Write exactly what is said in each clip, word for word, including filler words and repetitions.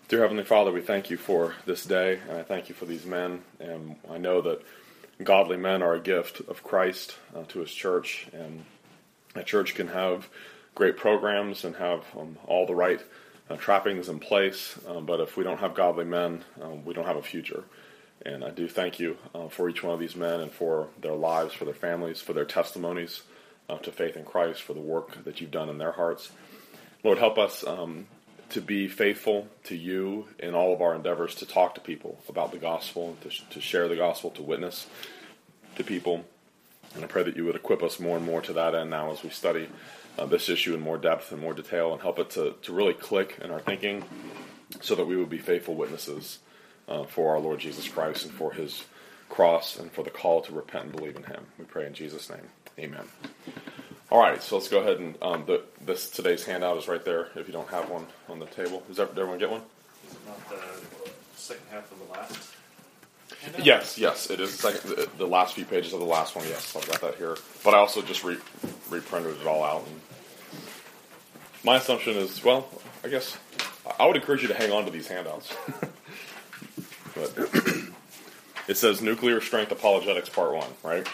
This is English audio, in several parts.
Dear Heavenly Father, we thank you for this day, and I thank you for these men, and I know that godly men are a gift of Christ uh, to His church, and a church can have great programs and have um, all the right uh, trappings in place, um, but if we don't have godly men, um, we don't have a future. And I do thank you uh, for each one of these men and for their lives, for their families, for their testimonies uh, to faith in Christ, for the work that you've done in their hearts. Lord, help us um, to be faithful to you in all of our endeavors to talk to people about the gospel, to, to share the gospel, to witness to people. And I pray that you would equip us more and more to that end now as we study uh, this issue in more depth and more detail, and help it to, to really click in our thinking so that we would be faithful witnesses uh, for our Lord Jesus Christ and for His cross and for the call to repent and believe in Him. We pray in Jesus' name. Amen. All right, so let's go ahead and um, the, this today's handout is right there. If you don't have one on the table, is that, did everyone get one? Is it not the second half of the last handout? Yes, yes, it is the, second, the, the last few pages of the last one. Yes, I've got that here, but I also just re, reprinted it all out. And my assumption is, well, I guess I would encourage you to hang on to these handouts. But it says Nuclear Strength Apologetics Part One, right?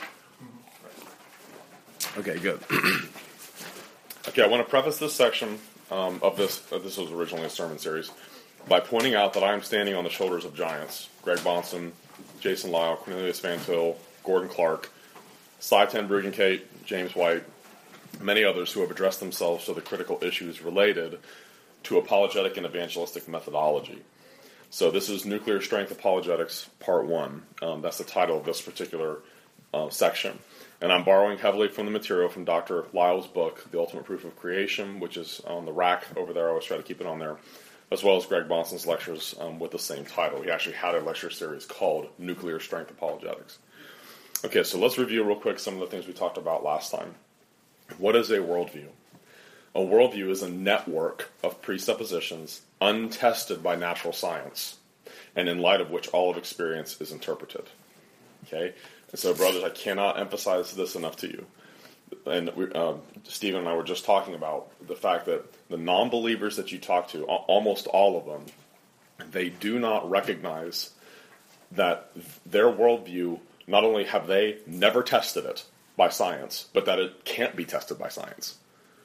Okay, good. Okay, I want to preface this section um, of this, uh, this was originally a sermon series, by pointing out that I am standing on the shoulders of giants. Greg Bonson, Jason Lyle, Cornelius Van Til, Gordon Clark, Cy Ten Bruggencate, James White, many others who have addressed themselves to the critical issues related to apologetic and evangelistic methodology. So this is Nuclear Strength Apologetics Part one. Um, that's the title of this particular uh, section. And I'm borrowing heavily from the material from Doctor Lyle's book, The Ultimate Proof of Creation, which is on the rack over there. I always try to keep it on there, as well as Greg Bonson's lectures um, with the same title. He actually had a lecture series called Nuclear Strength Apologetics. Okay, so let's review real quick some of the things we talked about last time. What is a worldview? A worldview is a network of presuppositions untested by natural science, and in light of which all of experience is interpreted. Okay? And so, brothers, I cannot emphasize this enough to you. And we, um, Stephen and I were just talking about the fact that the non-believers that you talk to, almost all of them, they do not recognize that their worldview, not only have they never tested it by science, but that it can't be tested by science.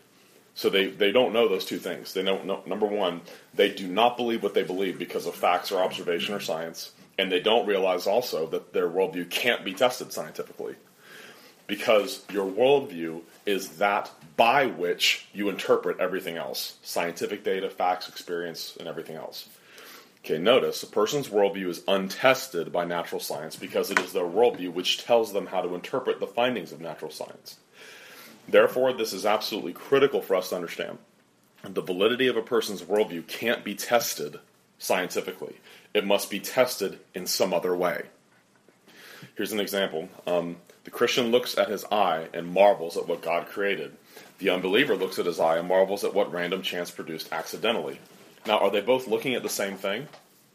So they, they don't know those two things. They don't know, number one, they do not believe what they believe because of facts or observation or science. And they don't realize also that their worldview can't be tested scientifically. Because your worldview is that by which you interpret everything else. Scientific data, facts, experience, and everything else. Okay, notice, a person's worldview is untested by natural science because it is their worldview which tells them how to interpret the findings of natural science. Therefore, this is absolutely critical for us to understand. The validity of a person's worldview can't be tested scientifically. It must be tested in some other way. Here's an example. Um, the Christian looks at his eye and marvels at what God created. The unbeliever looks at his eye and marvels at what random chance produced accidentally. Now, are they both looking at the same thing?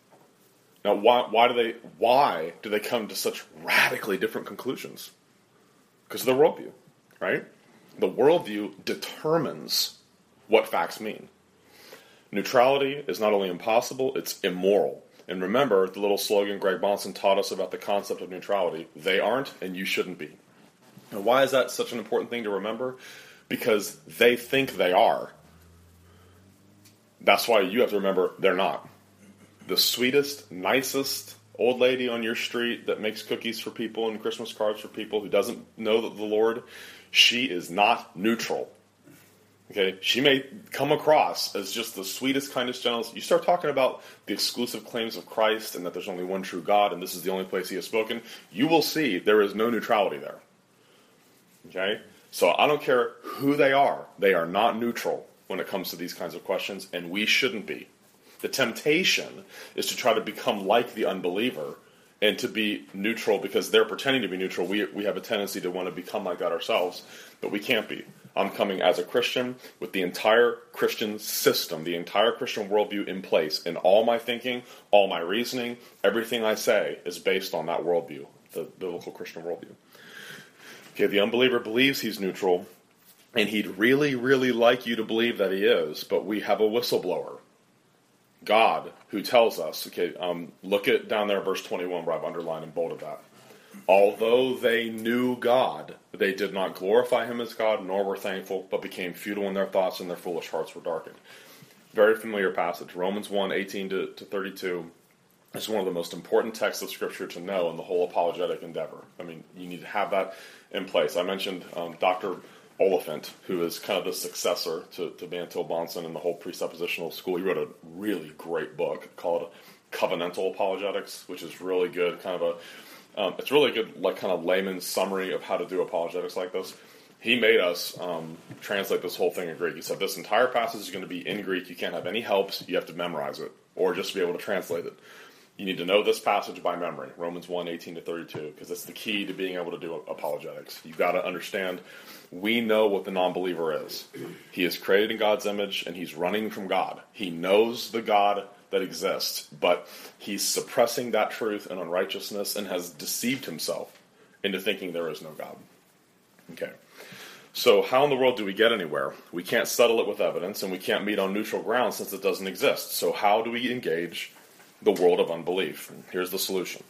Now, why, why do they why do they come to such radically different conclusions? Because of their worldview, right? The worldview determines what facts mean. Neutrality is not only impossible, it's immoral. And remember the little slogan Greg Bonson taught us about the concept of neutrality. They aren't, and you shouldn't be. And why is that such an important thing to remember? Because they think they are. That's why you have to remember they're not. The sweetest, nicest old lady on your street that makes cookies for people and Christmas cards for people who doesn't know the Lord, she is not neutral. Okay, she may come across as just the sweetest, kindest, gentlest. You start talking about the exclusive claims of Christ and that there's only one true God and this is the only place He has spoken, you will see there is no neutrality there. Okay? So I don't care who they are. They are not neutral when it comes to these kinds of questions, and we shouldn't be. The temptation is to try to become like the unbeliever and to be neutral because they're pretending to be neutral. We, we have a tendency to want to become like that ourselves, but we can't be. I'm coming as a Christian with the entire Christian system, the entire Christian worldview in place. And all my thinking, all my reasoning, everything I say is based on that worldview, the biblical Christian worldview. Okay, the unbeliever believes he's neutral, and he'd really, really like you to believe that he is, but we have a whistleblower. God, who tells us, okay, um, look at down there, verse twenty-one, where I've underlined and bolded that. Although they knew God, they did not glorify him as God, nor were thankful, but became futile in their thoughts, and their foolish hearts were darkened. Very familiar passage. Romans one, eighteen to thirty-two. It's one of the most important texts of Scripture to know in the whole apologetic endeavor. I mean, you need to have that in place. I mentioned um, Doctor Oliphant, who is kind of the successor to, to Bantil Bonson and the whole presuppositional school. He wrote a really great book called Covenantal Apologetics, which is really good. Kind of a, um, it's really good, like kind of layman's summary of how to do apologetics like this. He made us um, translate this whole thing in Greek. He said this entire passage is going to be in Greek. You can't have any helps. You have to memorize it, or just be able to translate it. You need to know this passage by memory, Romans one, eighteen to thirty-two, because it's the key to being able to do apologetics. You've got to understand, we know what the non-believer is. He is created in God's image, and he's running from God. He knows the God that exists, but he's suppressing that truth in unrighteousness and has deceived himself into thinking there is no God. Okay. So how in the world do we get anywhere? We can't settle it with evidence, and we can't meet on neutral ground since it doesn't exist. So how do we engage the world of unbelief? Here's the solution.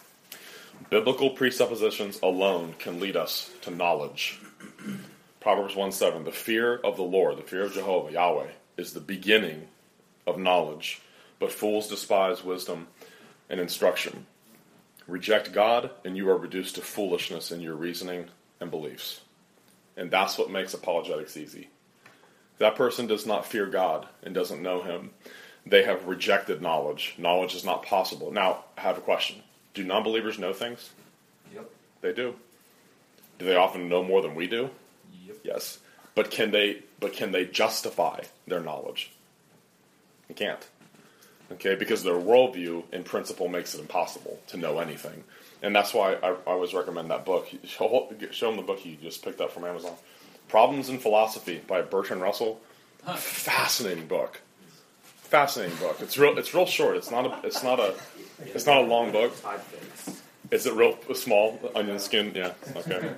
Biblical presuppositions alone can lead us to knowledge. Proverbs one seven, the fear of the Lord, the fear of Jehovah, Yahweh, is the beginning of knowledge, but fools despise wisdom and instruction. Reject God, and you are reduced to foolishness in your reasoning and beliefs. And that's what makes apologetics easy. If that person does not fear God and doesn't know him, they have rejected knowledge. Knowledge is not possible. Now, I have a question. Do non-believers know things? Yep. They do. Do they often know more than we do? Yep. Yes. But can they but can they justify their knowledge? They can't. Okay, because their worldview in principle makes it impossible to know anything. And that's why I, I always recommend that book. Show, show them the book you just picked up from Amazon. Problems in Philosophy by Bertrand Russell. Huh. Fascinating book. Fascinating book. It's real. It's real short. It's not a. It's not a. It's not a long book. Is it real small? Onion skin. Yeah. Okay.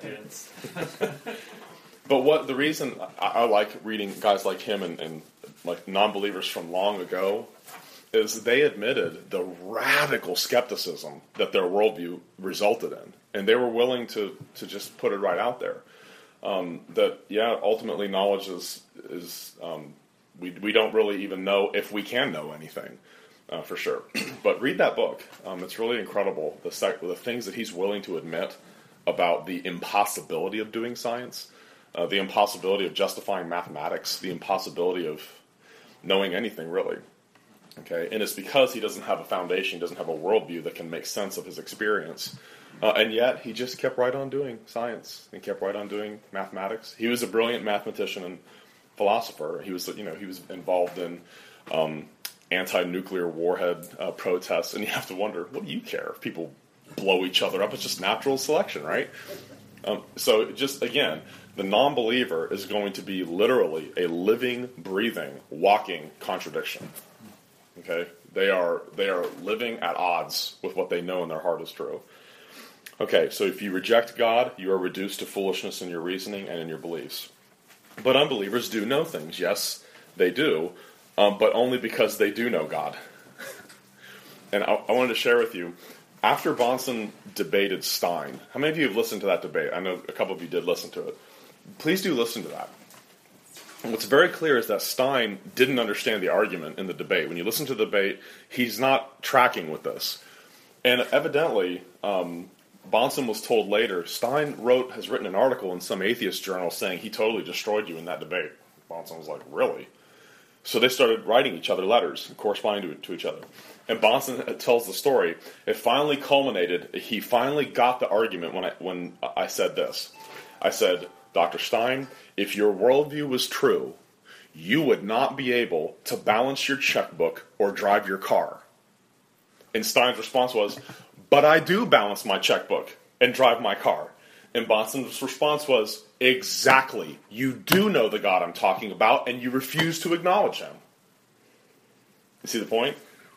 But what the reason I, I like reading guys like him and, and like non-believers from long ago is they admitted the radical skepticism that their worldview resulted in, and they were willing to to just put it right out there. Um, that yeah, ultimately knowledge is is. Um, We we don't really even know if we can know anything, uh, for sure. But read that book. Um, it's really incredible, the, sec- the things that he's willing to admit about the impossibility of doing science, uh, the impossibility of justifying mathematics, the impossibility of knowing anything, really. Okay, and it's because he doesn't have a foundation, he doesn't have a worldview that can make sense of his experience. Uh, and yet, he just kept right on doing science, and kept right on doing mathematics. He was a brilliant mathematician and philosopher. He was, you know, he was involved in um, anti-nuclear warhead uh, protests, and you have to wonder, what do you care if people blow each other up? It's just natural selection, right? Um, so, just again, the non-believer is going to be literally a living, breathing, walking contradiction. Okay, they are they are living at odds with what they know in their heart is true. Okay, so if you reject God, you are reduced to foolishness in your reasoning and in your beliefs. But unbelievers do know things. Yes, they do, um, but only because they do know God. And I, I wanted to share with you, after Bonson debated Stein, how many of you have listened to that debate? I know a couple of you did listen to it. Please do listen to that. And what's very clear is that Stein didn't understand the argument in the debate. When you listen to the debate, he's not tracking with this. And evidently, um, Bonson was told later, Stein wrote has written an article in some atheist journal saying he totally destroyed you in that debate. Bonson was like, really? So they started writing each other letters and corresponding to, to each other. And Bonson tells the story. It finally culminated. He finally got the argument when I, when I said this. I said, Doctor Stein, if your worldview was true, you would not be able to balance your checkbook or drive your car. And Stein's response was, but I do balance my checkbook and drive my car. And Bonson's response was, exactly. You do know the God I'm talking about, and you refuse to acknowledge him. You see the point?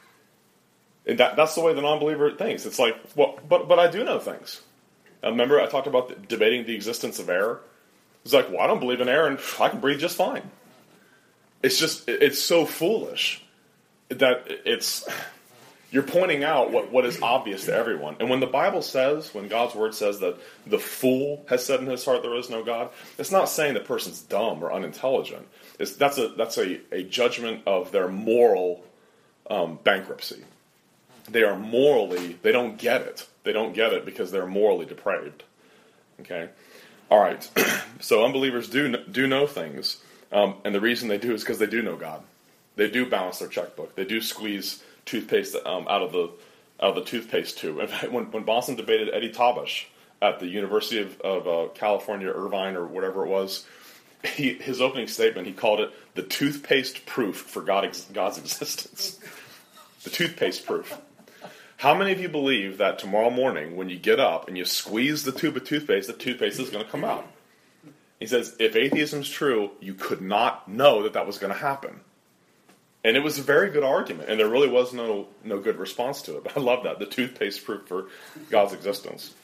And that, that's the way the non-believer thinks. It's like, well, but but I do know things. Uh, remember I talked about the, debating the existence of air? It's like, well, I don't believe in air, and I can breathe just fine. It's just, it's so foolish. that it's you're pointing out what, what is obvious to everyone. And when the Bible says, when God's word says that the fool has said in his heart there is no God, it's not saying the person's dumb or unintelligent. It's, that's a that's a, a judgment of their moral um, bankruptcy. They are morally, they don't get it. They don't get it because they're morally depraved. Okay? All right. So unbelievers do do know things. Um, and the reason they do is because they do know God. They do balance their checkbook. They do squeeze toothpaste um, out of the out of the toothpaste tube. In fact, when, when Boston debated Eddie Tabish at the University of, of uh, California, Irvine, or whatever it was, he, his opening statement, he called it the toothpaste proof for God ex- God's existence. The toothpaste proof. How many of you believe that tomorrow morning when you get up and you squeeze the tube of toothpaste, the toothpaste is going to come out? He says, if atheism is true, you could not know that that was going to happen. And it was a very good argument, and there really was no no good response to it. But I love that, the toothpaste proof for God's existence.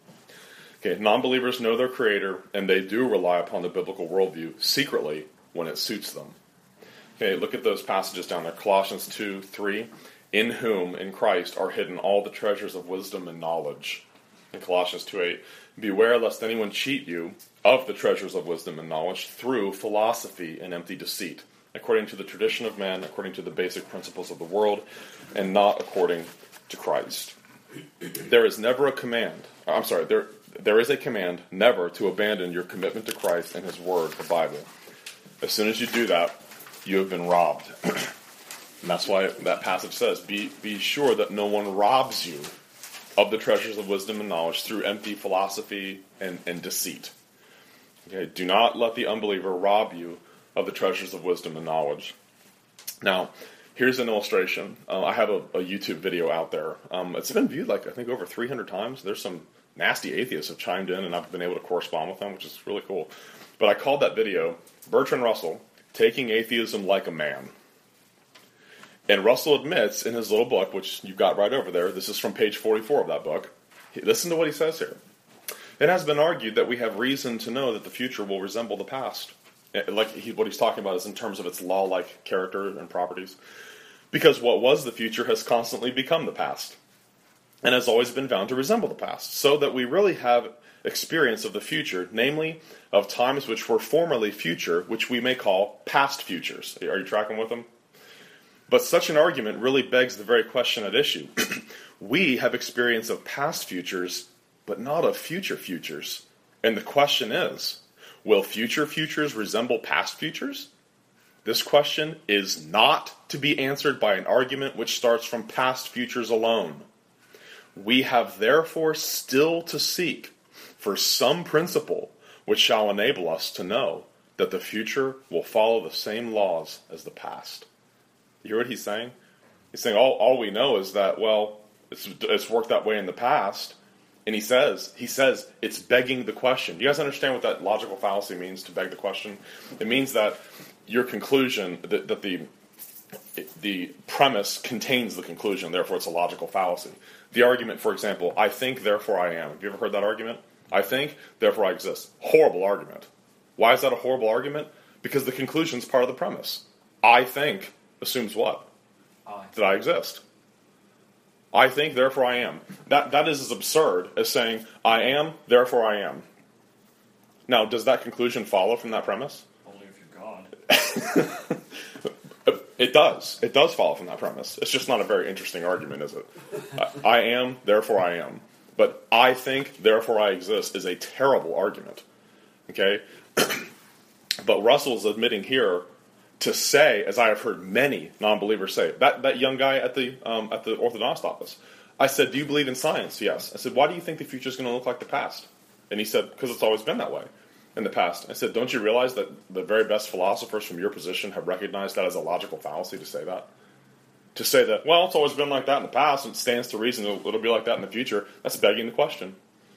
Okay, non-believers know their Creator, and they do rely upon the biblical worldview secretly when it suits them. Okay, look at those passages down there. Colossians two, three. In whom, in Christ, are hidden all the treasures of wisdom and knowledge. In Colossians two, eight. Beware lest anyone cheat you of the treasures of wisdom and knowledge through philosophy and empty deceit, according to the tradition of men, according to the basic principles of the world, and not according to Christ. There is never a command, I'm sorry, there there is a command never to abandon your commitment to Christ and His Word, the Bible. As soon as you do that, you have been robbed. And that's why that passage says, be, be sure that no one robs you of the treasures of wisdom and knowledge through empty philosophy and, and deceit. Okay, do not let the unbeliever rob you of the treasures of wisdom and knowledge. Now, here's an illustration. Uh, I have a, a YouTube video out there. Um, it's been viewed like, I think, over three hundred times. There's some nasty atheists have chimed in, and I've been able to correspond with them, which is really cool. But I called that video, Bertrand Russell, Taking Atheism Like a Man. And Russell admits in his little book, which you've got right over there, this is from page forty-four of that book. Listen to what he says here. It has been argued that we have reason to know that the future will resemble the past. Like he, what he's talking about is in terms of its law-like character and properties. Because what was the future has constantly become the past, and has always been found to resemble the past. So that we really have experience of the future, namely of times which were formerly future, which we may call past futures. Are you tracking with them? But such an argument really begs the very question at issue. We have experience of past futures, but not of future futures. And the question is, will future futures resemble past futures? This question is not to be answered by an argument which starts from past futures alone. We have therefore still to seek for some principle which shall enable us to know that the future will follow the same laws as the past. You hear what he's saying? He's saying all, all we know is that, well, it's, it's worked that way in the past. And he says, he says it's begging the question. Do you guys understand what that logical fallacy means, to beg the question? It means that your conclusion, that, that the the premise contains the conclusion, therefore it's a logical fallacy. The argument, for example, I think, therefore I am. Have you ever heard that argument? I think, therefore I exist. Horrible argument. Why is that a horrible argument? Because the conclusion is part of the premise. I think assumes what? I. That I exist. I think, therefore I am. That that is as absurd as saying, I am, therefore I am. Now, does that conclusion follow from that premise? Only if you're God. It does. It does follow from that premise. It's just not a very interesting argument, is it? I, I am, therefore I am. But I think, therefore I exist is a terrible argument. Okay? But Russell's admitting here to say, as I have heard many non-believers say, that, that young guy at the um, at the orthodontist office, I said, do you believe in science? Yes. I said, why do you think the future is going to look like the past? And he said, because it's always been that way in the past. I said, don't you realize that the very best philosophers from your position have recognized that as a logical fallacy to say that? To say that, well, it's always been like that in the past, and it stands to reason it'll, it'll be like that in the future, that's begging the question.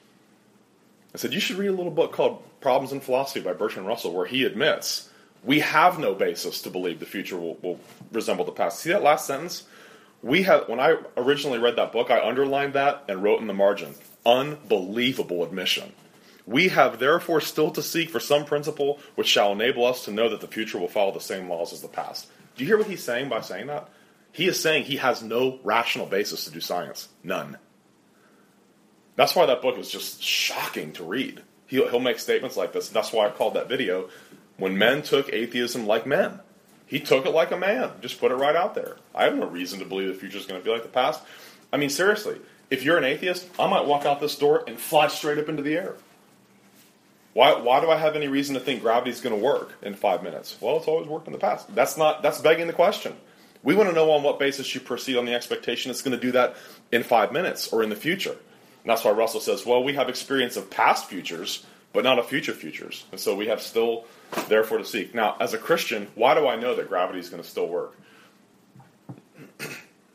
I said, you should read a little book called Problems in Philosophy by Bertrand Russell, where he admits we have no basis to believe the future will, will resemble the past. See that last sentence? We have. When I originally read that book, I underlined that and wrote in the margin, unbelievable admission. We have therefore still to seek for some principle which shall enable us to know that the future will follow the same laws as the past. Do you hear what he's saying by saying that? He is saying he has no rational basis to do science. None. That's why that book is just shocking to read. He'll, he'll make statements like this. That's why I called that video, When Men Took Atheism Like Men. He took it like a man. Just put it right out there. I have no reason to believe the future is going to be like the past. I mean, seriously, if you're an atheist, I might walk out this door and fly straight up into the air. Why, why do I have any reason to think gravity is going to work in five minutes? Well, it's always worked in the past. That's not. That's begging the question. We want to know on what basis you proceed on the expectation it's going to do that in five minutes or in the future. And that's why Russell says, well, we have experience of past futures, but not of future futures. And so we have still, therefore, to seek. Now, as a Christian, why do I know that gravity is going to still work? Because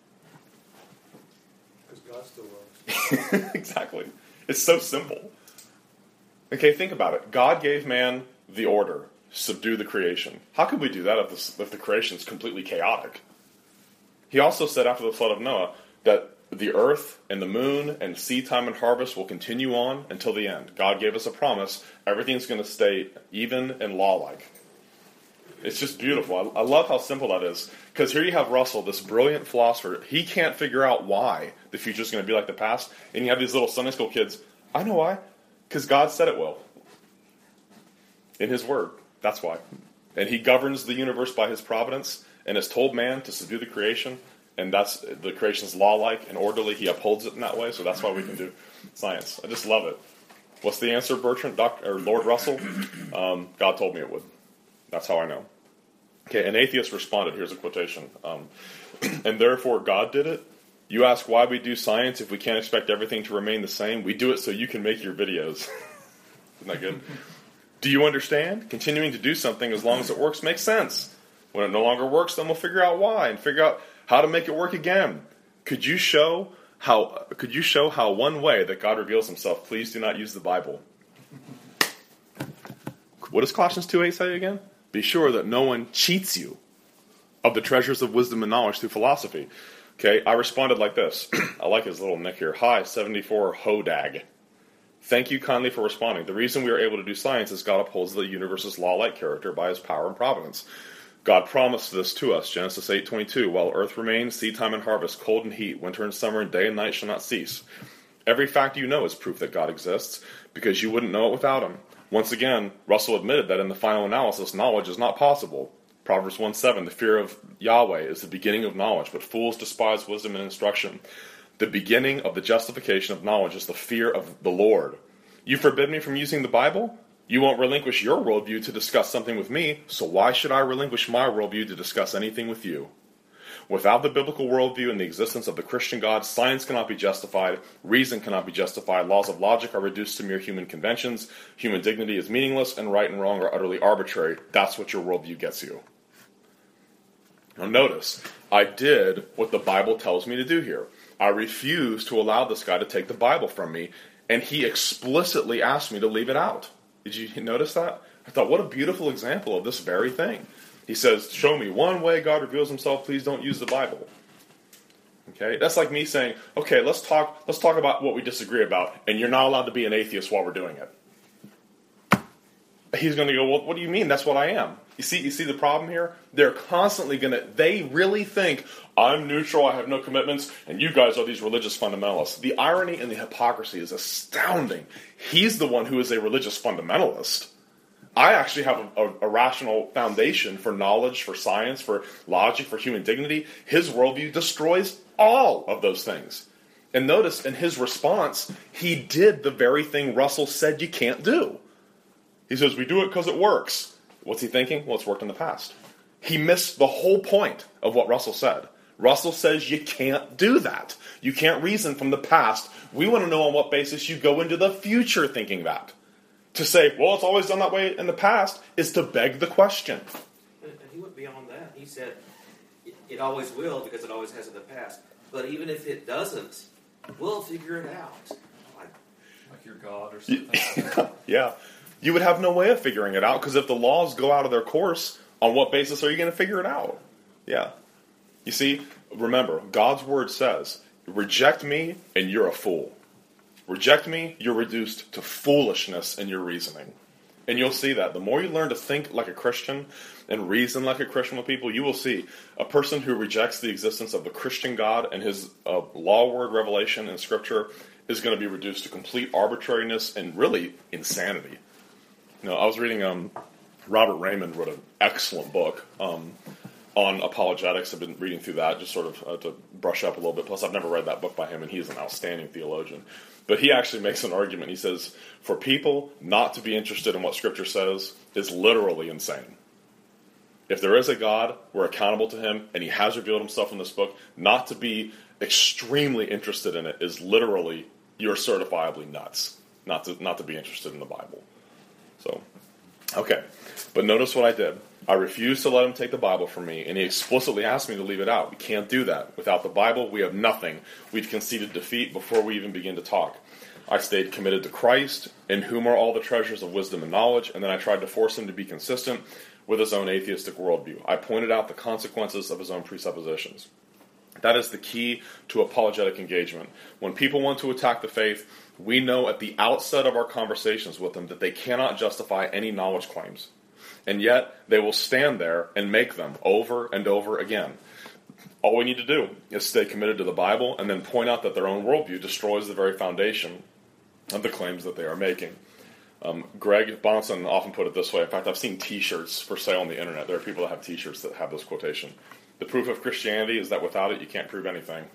God still works. Exactly. It's so simple. Okay, think about it. God gave man the order, subdue the creation. How could we do that if the, if the creation is completely chaotic? He also said after the flood of Noah that the earth and the moon and seed time and harvest will continue on until the end. God gave us a promise. Everything's going to stay even and law-like. It's just beautiful. I, I love how simple that is. Because here you have Russell, this brilliant philosopher. He can't figure out why the future is going to be like the past. And you have these little Sunday school kids. I know why. Because God said it will. In His Word. That's why. And He governs the universe by His providence and has told man to subdue the creation. And that's the creation's law-like and orderly. He upholds it in that way, so that's why we can do science. I just love it. What's the answer, Bertrand, Doctor or Lord Russell? Um, God told me it would. That's how I know. Okay, an atheist responded. Here's a quotation. Um, and therefore God did it. You ask why we do science if we can't expect everything to remain the same. We do it so you can make your videos. Isn't that good? Do you understand? Continuing to do something as long as it works makes sense. When it no longer works, then we'll figure out why and figure out how to make it work again. Could you show how could you show how one way that God reveals Himself? Please do not use the Bible. What does Colossians two eight say again? Be sure that no one cheats you of the treasures of wisdom and knowledge through philosophy. Okay, I responded like this. I like his little nick here. Hi, seventy-four Hodag. Thank you kindly for responding. The reason we are able to do science is God upholds the universe's law-like character by His power and providence. God promised this to us, Genesis eight twenty-two. While earth remains, seed time and harvest, cold and heat, winter and summer, and day and night shall not cease. Every fact you know is proof that God exists, because you wouldn't know it without Him. Once again, Russell admitted that in the final analysis, knowledge is not possible. Proverbs one seven, the fear of Yahweh is the beginning of knowledge, but fools despise wisdom and instruction. The beginning of the justification of knowledge is the fear of the Lord. You forbid me from using the Bible? You won't relinquish your worldview to discuss something with me, so why should I relinquish my worldview to discuss anything with you? Without the biblical worldview and the existence of the Christian God, science cannot be justified, reason cannot be justified, laws of logic are reduced to mere human conventions, human dignity is meaningless, and right and wrong are utterly arbitrary. That's what your worldview gets you. Now notice, I did what the Bible tells me to do here. I refused to allow this guy to take the Bible from me, and he explicitly asked me to leave it out. Did you notice that? I thought, what a beautiful example of this very thing. He says, show me one way God reveals Himself, please don't use the Bible. Okay, that's like me saying, okay, let's talk let's talk about what we disagree about, and you're not allowed to be an atheist while we're doing it. He's going to go, well, what do you mean? That's what I am. You see, you see the problem here? They're constantly going to, they really think, I'm neutral, I have no commitments, and you guys are these religious fundamentalists. The irony and the hypocrisy is astounding. He's the one who is a religious fundamentalist. I actually have a, a, a rational foundation for knowledge, for science, for logic, for human dignity. His worldview destroys all of those things. And notice, in his response, he did the very thing Russell said you can't do. He says, we do it because it works. What's he thinking? Well, it's worked in the past. He missed the whole point of what Russell said. Russell says you can't do that. You can't reason from the past. We want to know on what basis you go into the future thinking that. To say, well, it's always done that way in the past, is to beg the question. And he went beyond that. He said, it always will because it always has in the past. But even if it doesn't, we'll figure it out. Like, like you're God or something. Yeah. You would have no way of figuring it out, because if the laws go out of their course, on what basis are you going to figure it out? Yeah. You see, remember, God's word says, reject me and you're a fool. Reject me, you're reduced to foolishness in your reasoning. And you'll see that. The more you learn to think like a Christian, and reason like a Christian with people, you will see a person who rejects the existence of the Christian God and his uh, law word revelation in Scripture is going to be reduced to complete arbitrariness and really insanity. You know, I was reading, um, Robert Raymond wrote an excellent book um, on apologetics. I've been reading through that just sort of uh, to brush up a little bit. Plus, I've never read that book by him, and he is an outstanding theologian. But he actually makes an argument. He says, for people not to be interested in what Scripture says is literally insane. If there is a God, we're accountable to him, and he has revealed himself in this book. Not to be extremely interested in it is literally, you're certifiably nuts. Not to, not to be interested in the Bible. So, okay. But notice what I did. I refused to let him take the Bible from me, and he explicitly asked me to leave it out. We can't do that. Without the Bible, we have nothing. We've conceded defeat before we even begin to talk. I stayed committed to Christ, in whom are all the treasures of wisdom and knowledge, and then I tried to force him to be consistent with his own atheistic worldview. I pointed out the consequences of his own presuppositions. That is the key to apologetic engagement. When people want to attack the faith, we know at the outset of our conversations with them that they cannot justify any knowledge claims. And yet, they will stand there and make them over and over again. All we need to do is stay committed to the Bible and then point out that their own worldview destroys the very foundation of the claims that they are making. Um, Greg Bonson often put it this way. In fact, I've seen T-shirts for sale on the internet. There are people that have T-shirts that have this quotation. The proof of Christianity is that without it, you can't prove anything.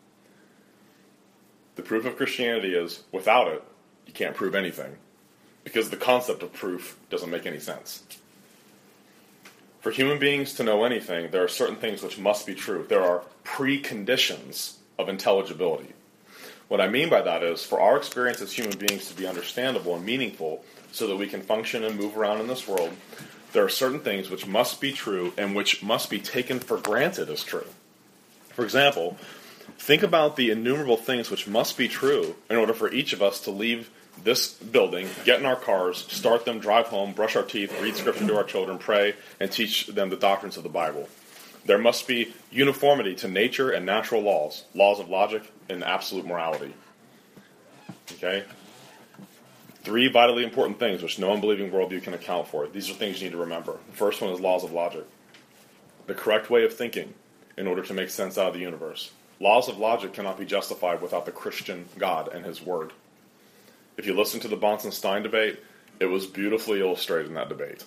The proof of Christianity is, without it, you can't prove anything. Because the concept of proof doesn't make any sense. For human beings to know anything, there are certain things which must be true. There are preconditions of intelligibility. What I mean by that is, for our experience as human beings to be understandable and meaningful, so that we can function and move around in this world, there are certain things which must be true and which must be taken for granted as true. For example, think about the innumerable things which must be true in order for each of us to leave this building, get in our cars, start them, drive home, brush our teeth, read Scripture to our children, pray, and teach them the doctrines of the Bible. There must be uniformity to nature and natural laws, laws of logic and absolute morality. Okay? Three vitally important things which no unbelieving worldview can account for. These are things you need to remember. The first one is laws of logic. The correct way of thinking in order to make sense out of the universe. Laws of logic cannot be justified without the Christian God and His Word. If you listen to the Bonson-Stein debate, it was beautifully illustrated in that debate.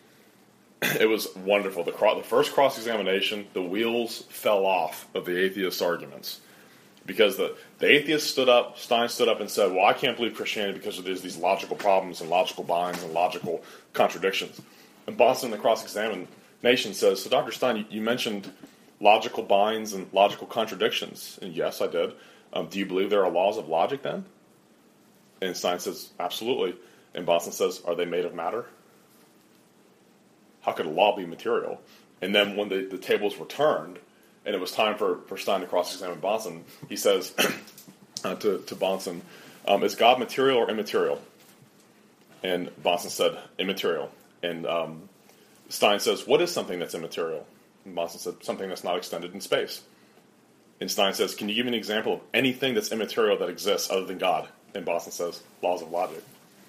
It was wonderful. The, cro- the first cross-examination, the wheels fell off of the atheist arguments. Because the, the atheist stood up, Stein stood up and said, well, I can't believe Christianity because there's these logical problems and logical binds and logical contradictions. And Bonson in the cross-examination says, so Doctor Stein, you, you mentioned logical binds and logical contradictions. And yes, I did. Um, do you believe there are laws of logic then? And Stein says, absolutely. And Bonson says, are they made of matter? How could a law be material? And then when the, the tables were turned, and it was time for, for Stein to cross-examine Bonson, he says uh, to, to Bonson, um, is God material or immaterial? And Bonson said, immaterial. And um, Stein says, what is something that's immaterial? And Bonson said, something that's not extended in space. And Stein says, can you give me an example of anything that's immaterial that exists other than God? And Bonson says, laws of logic.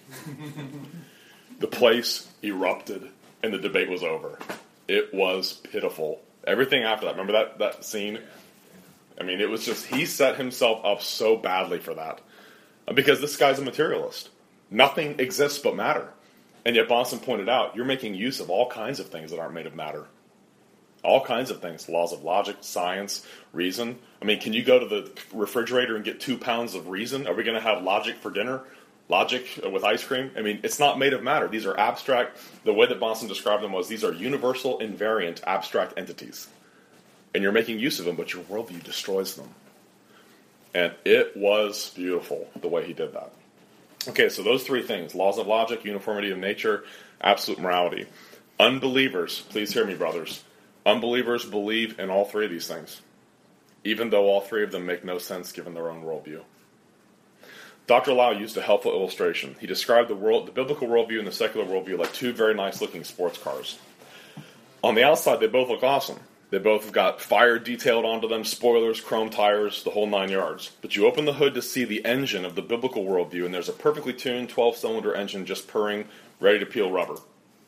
The place erupted, and the debate was over. It was pitiful. Everything after that, remember that, that scene? I mean, it was just, he set himself up so badly for that. Because this guy's a materialist. Nothing exists but matter. And yet Bonson pointed out, you're making use of all kinds of things that aren't made of matter. All kinds of things. Laws of logic, science, reason. I mean, can you go to the refrigerator and get two pounds of reason? Are we going to have logic for dinner? Logic with ice cream? I mean, it's not made of matter. These are abstract. The way that Bonson described them was these are universal, invariant, abstract entities. And you're making use of them, but your worldview destroys them. And it was beautiful the way he did that. Okay, so those three things. Laws of logic, uniformity of nature, absolute morality. Unbelievers, please hear me, brothers. Unbelievers believe in all three of these things, even though all three of them make no sense given their own worldview. Doctor Lau used a helpful illustration. He described the world, the biblical worldview and the secular worldview like two very nice-looking sports cars. On the outside, they both look awesome. They both have got fire detailed onto them, spoilers, chrome tires, the whole nine yards. But you open the hood to see the engine of the biblical worldview, and there's a perfectly tuned twelve-cylinder engine just purring, ready to peel rubber.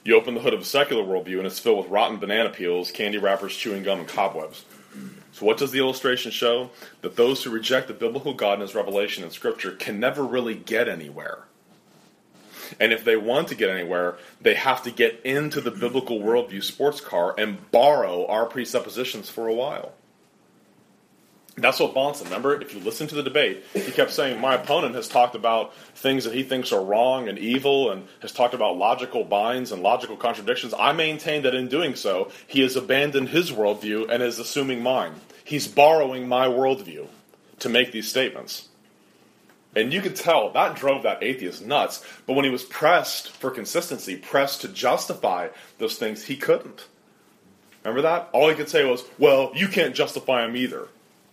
You open the hood of a secular worldview, and it's filled with rotten banana peels, candy wrappers, chewing gum, and cobwebs. So what does the illustration show? That those who reject the biblical God and his revelation in Scripture can never really get anywhere. And if they want to get anywhere, they have to get into the biblical worldview sports car and borrow our presuppositions for a while. That's what Bahnsen, remember, if you listen to the debate, he kept saying, my opponent has talked about things that he thinks are wrong and evil and has talked about logical binds and logical contradictions. I maintain that in doing so, he has abandoned his worldview and is assuming mine. He's borrowing my worldview to make these statements. And you could tell that drove that atheist nuts, but when he was pressed for consistency, pressed to justify those things, he couldn't. Remember that? All he could say was, well, you can't justify them either.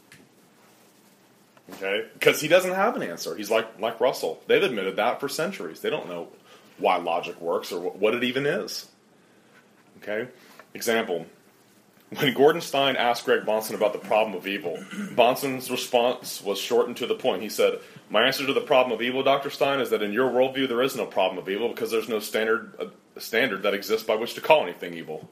Okay? Because he doesn't have an answer. He's like like Russell. They've admitted that for centuries. They don't know why logic works or what it even is. Okay? Example. When Gordon Stein asked Greg Bahnsen about the problem of evil, Bahnsen's response was short and to the point. He said, my answer to the problem of evil, Doctor Stein, is that in your worldview there is no problem of evil because there's no standard uh, standard that exists by which to call anything evil.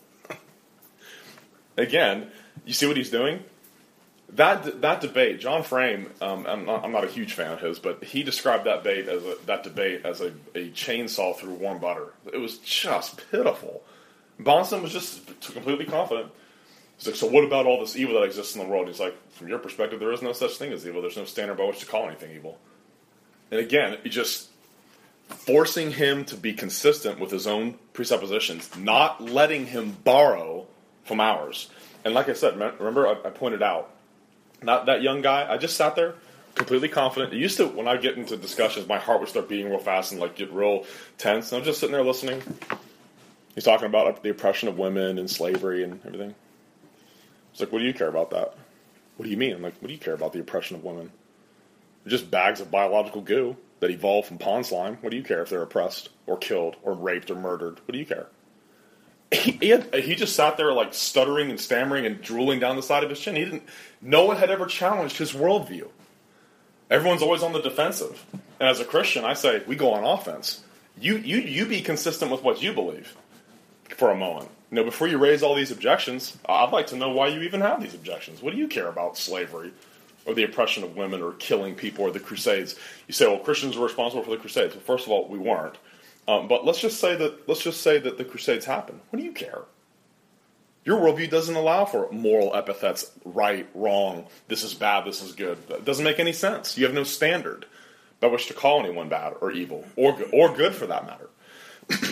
Again, you see what he's doing? That that debate, John Frame, um, I'm, not, I'm not a huge fan of his, but he described that debate as a, that debate as a, a chainsaw through warm butter. It was just pitiful. Bahnsen was just completely confident. He's like, so what about all this evil that exists in the world? He's like, from your perspective, there is no such thing as evil. There's no standard by which to call anything evil. And again, it just forcing him to be consistent with his own presuppositions, not letting him borrow from ours. And like I said, remember I, I pointed out, not that young guy, I just sat there completely confident. It used to, when I get into discussions, my heart would start beating real fast and like get real tense. And I'm just sitting there listening. He's talking about like, the oppression of women and slavery and everything. It's like, what do you care about that? What do you mean? I'm like, what do you care about the oppression of women? They're just bags of biological goo that evolved from pond slime. What do you care if they're oppressed or killed or raped or murdered? What do you care? He, he, had, he just sat there like stuttering and stammering and drooling down the side of his chin. He didn't. No one had ever challenged his worldview. Everyone's always on the defensive. And as a Christian, I say, we go on offense. You, you, you be consistent with what you believe for a moment. You know, before you raise all these objections, I'd like to know why you even have these objections. What do you care about slavery or the oppression of women or killing people or the Crusades? You say, well, Christians were responsible for the Crusades. Well, first of all, we weren't. Um, but let's just say that let's just say that the Crusades happened. What do you care? Your worldview doesn't allow for moral epithets, right, wrong, this is bad, this is good. It doesn't make any sense. You have no standard by which to call anyone bad or evil or good, or good for that matter.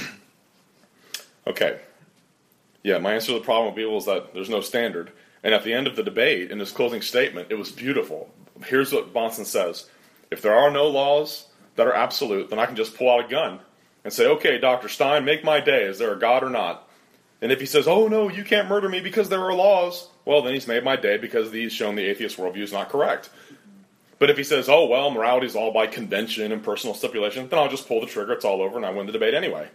Okay. Yeah, my answer to the problem of evil is that there's no standard. And at the end of the debate, in his closing statement, it was beautiful. Here's what Bahnsen says. If there are no laws that are absolute, then I can just pull out a gun and say, okay, Doctor Stein, make my day. Is there a God or not? And if he says, oh, no, you can't murder me because there are laws, well, then he's made my day because he's shown the atheist worldview is not correct. But if he says, oh, well, morality is all by convention and personal stipulation, then I'll just pull the trigger, it's all over, and I win the debate anyway.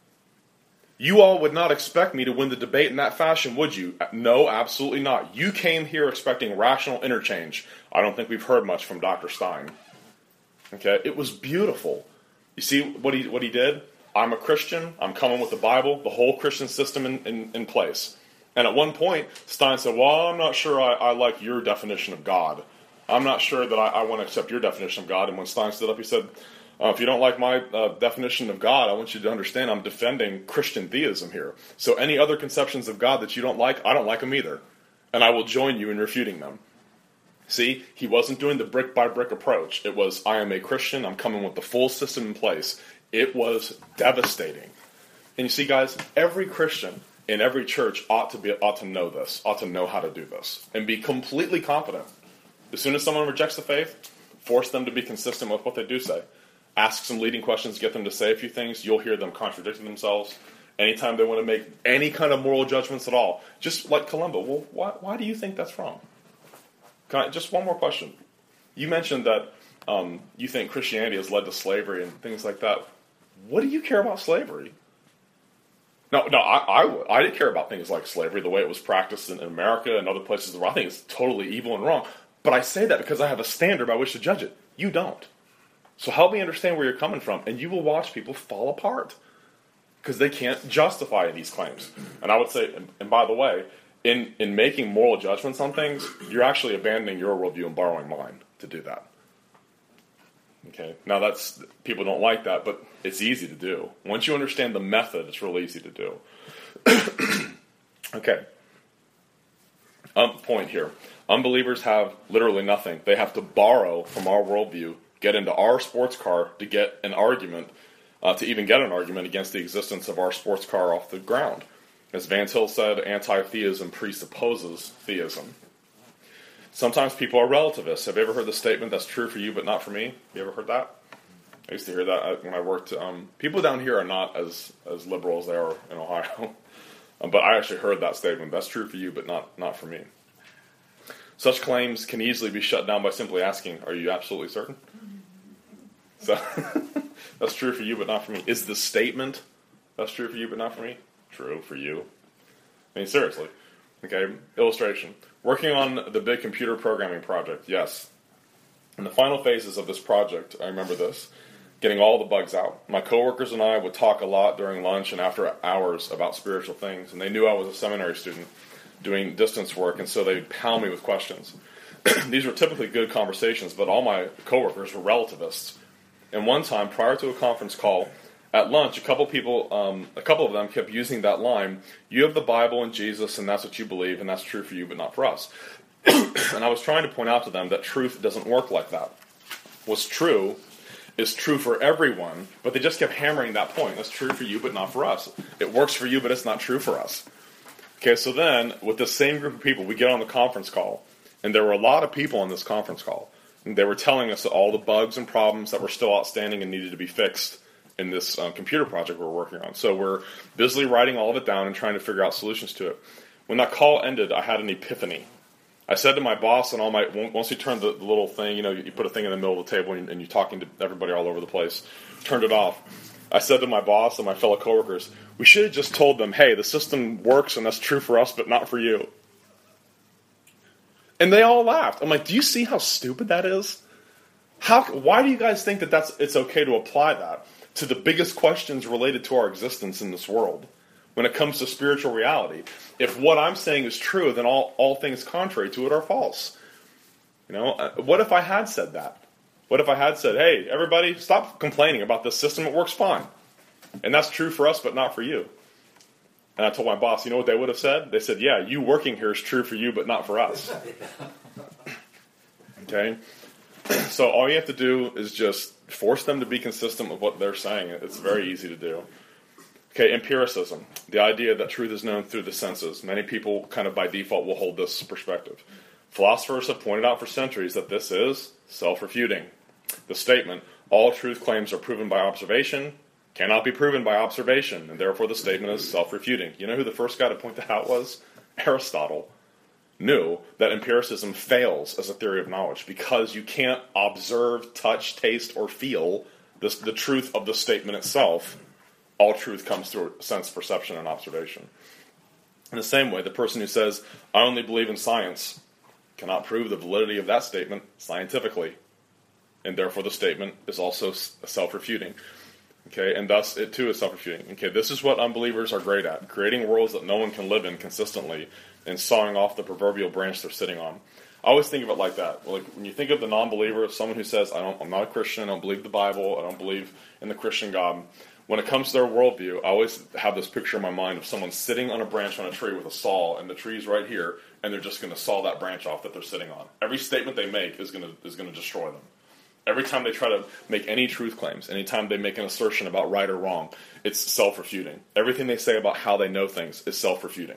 You all would not expect me to win the debate in that fashion, would you? No, absolutely not. You came here expecting rational interchange. I don't think we've heard much from Doctor Stein. Okay, it was beautiful. You see what he what he did? I'm a Christian. I'm coming with the Bible, the whole Christian system in, in, in place. And at one point, Stein said, well, I'm not sure I, I like your definition of God. I'm not sure that I, I want to accept your definition of God. And when Stein stood up, he said, Uh, if you don't like my uh, definition of God, I want you to understand I'm defending Christian theism here. So any other conceptions of God that you don't like, I don't like them either. And I will join you in refuting them. See, he wasn't doing the brick-by-brick approach. It was, I am a Christian, I'm coming with the full system in place. It was devastating. And you see, guys, every Christian in every church ought to be ought to know this, ought to know how to do this, and be completely confident. As soon as someone rejects the faith, force them to be consistent with what they do say. Ask some leading questions, get them to say a few things. You'll hear them contradicting themselves. Anytime they want to make any kind of moral judgments at all, just like Columba, well, why, why do you think that's wrong? Can I, just one more question. You mentioned that um, you think Christianity has led to slavery and things like that. What do you care about slavery? No, no, I, I, I didn't care about things like slavery, the way it was practiced in, in America and other places. I think it's totally evil and wrong. But I say that because I have a standard by which to judge it. You don't. So help me understand where you're coming from, and you will watch people fall apart. because they can't justify these claims. And I would say, and, and by the way, in, in making moral judgments on things, you're actually abandoning your worldview and borrowing mine to do that. Okay, now that's, people don't like that, but it's easy to do. Once you understand the method, it's really easy to do. Okay. Um, point here. Unbelievers have literally nothing. They have to borrow from our worldview, get into our sports car to get an argument, uh, to even get an argument against the existence of our sports car off the ground. As Van Til said, anti-theism presupposes theism. Sometimes people are relativists. Have you ever heard the statement, that's true for you but not for me? You ever heard that? I used to hear that when I worked. Um, people down here are not as, as liberal as they are in Ohio. um, but I actually heard that statement, that's true for you but not, not for me. Such claims can easily be shut down by simply asking, are you absolutely certain? So, that's true for you but not for me. Is the statement, that's true for you but not for me? True for you. I mean, seriously. Okay, illustration. Working on the big computer programming project, yes. In the final phases of this project, I remember this, getting all the bugs out. My coworkers and I would talk a lot during lunch and after hours about spiritual things, and they knew I was a seminary student doing distance work, and so they'd pound me with questions. These were typically good conversations, but all my coworkers were relativists. And one time, prior to a conference call, at lunch, a couple people, um, a couple of them kept using that line, you have the Bible and Jesus, and that's what you believe, and that's true for you, but not for us. And I was trying to point out to them that truth doesn't work like that. What's true is true for everyone, but they just kept hammering that point. That's true for you, but not for us. It works for you, but it's not true for us. Okay, so then, with the same group of people, we get on the conference call, and there were a lot of people on this conference call, and they were telling us all the bugs and problems that were still outstanding and needed to be fixed in this uh, computer project we're working on. So we're busily writing all of it down and trying to figure out solutions to it. When that call ended, I had an epiphany. I said to my boss and all my, once you turned the, the little thing, you know, you put a thing in the middle of the table and, and you're talking to everybody all over the place, turned it off. I said to my boss and my fellow coworkers, we should have just told them, hey, the system works and that's true for us, but not for you. And they all laughed. I'm like, do you see how stupid that is? How? Why do you guys think that that's it's okay to apply that to the biggest questions related to our existence in this world when it comes to spiritual reality? If what I'm saying is true, then all, all things contrary to it are false. You know, what if I had said that? What if I had said, hey, everybody, stop complaining about this system, it works fine. And that's true for us, but not for you. And I told my boss, you know what they would have said? They said, yeah, you working here is true for you, but not for us. Okay? So all you have to do is just force them to be consistent with what they're saying. It's very easy to do. Okay, empiricism. The idea that truth is known through the senses. Many people kind of by default will hold this perspective. Philosophers have pointed out for centuries that this is self-refuting. The statement, all truth claims are proven by observation, cannot be proven by observation, and therefore the statement is self-refuting. You know who the first guy to point that out was? Aristotle knew that empiricism fails as a theory of knowledge because you can't observe, touch, taste, or feel this, the truth of the statement itself. All truth comes through sense perception and observation. In the same way, the person who says, I only believe in science, cannot prove the validity of that statement scientifically. And therefore the statement is also self-refuting. Okay, and thus it too is self-refuting. Okay, this is what unbelievers are great at, creating worlds that no one can live in consistently and sawing off the proverbial branch they're sitting on. I always think of it like that. Like when you think of the non-believer, someone who says, I don't, I'm not a Christian, I don't believe the Bible, I don't believe in the Christian God. When it comes to their worldview, I always have this picture in my mind of someone sitting on a branch on a tree with a saw, and the tree's right here, and they're just going to saw that branch off that they're sitting on. Every statement they make is going to is going to destroy them. Every time they try to make any truth claims, anytime they make an assertion about right or wrong, it's self-refuting. Everything they say about how they know things is self-refuting.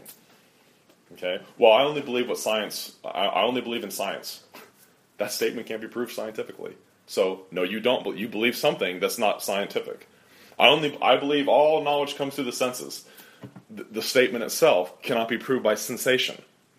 Okay? Well, I only believe what science, I, I only believe in science. That statement can't be proved scientifically. So, no, you don't, but you believe something that's not scientific. I only, I believe all knowledge comes through the senses. The, the statement itself cannot be proved by sensation.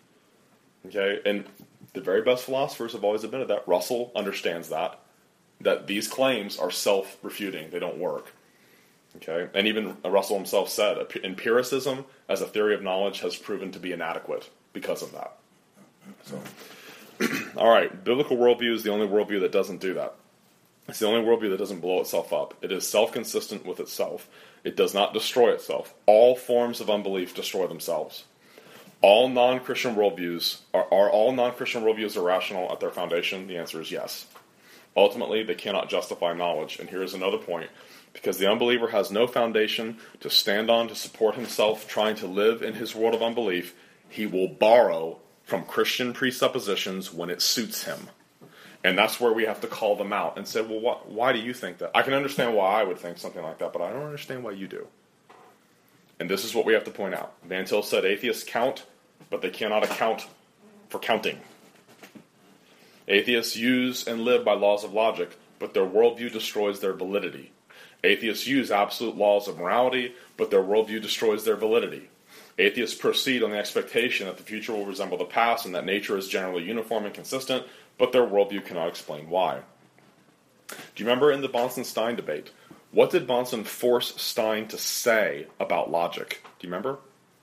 Okay? And the very best philosophers have always admitted that. Russell understands that. That these claims are self-refuting. They don't work. Okay? And even Russell himself said, empiricism as a theory of knowledge has proven to be inadequate because of that. So, all right, biblical worldview is the only worldview that doesn't do that. It's the only worldview that doesn't blow itself up. It is self-consistent with itself. It does not destroy itself. All forms of unbelief destroy themselves. All non-Christian worldviews are, are all non-Christian worldviews irrational at their foundation? The answer is yes. Ultimately, they cannot justify knowledge. And here is another point. Because the unbeliever has no foundation to stand on to support himself trying to live in his world of unbelief, he will borrow from Christian presuppositions when it suits him. And that's where we have to call them out and say, well, wh- why do you think that? I can understand why I would think something like that, but I don't understand why you do. And this is what we have to point out. Van Til said atheists count, but they cannot account for counting. Atheists use and live by laws of logic, but their worldview destroys their validity. Atheists use absolute laws of morality, but their worldview destroys their validity. Atheists proceed on the expectation that the future will resemble the past and that nature is generally uniform and consistent, but their worldview cannot explain why. Do you remember in the Bonson-Stein debate, what did Bonson force Stein to say about logic? Do you remember?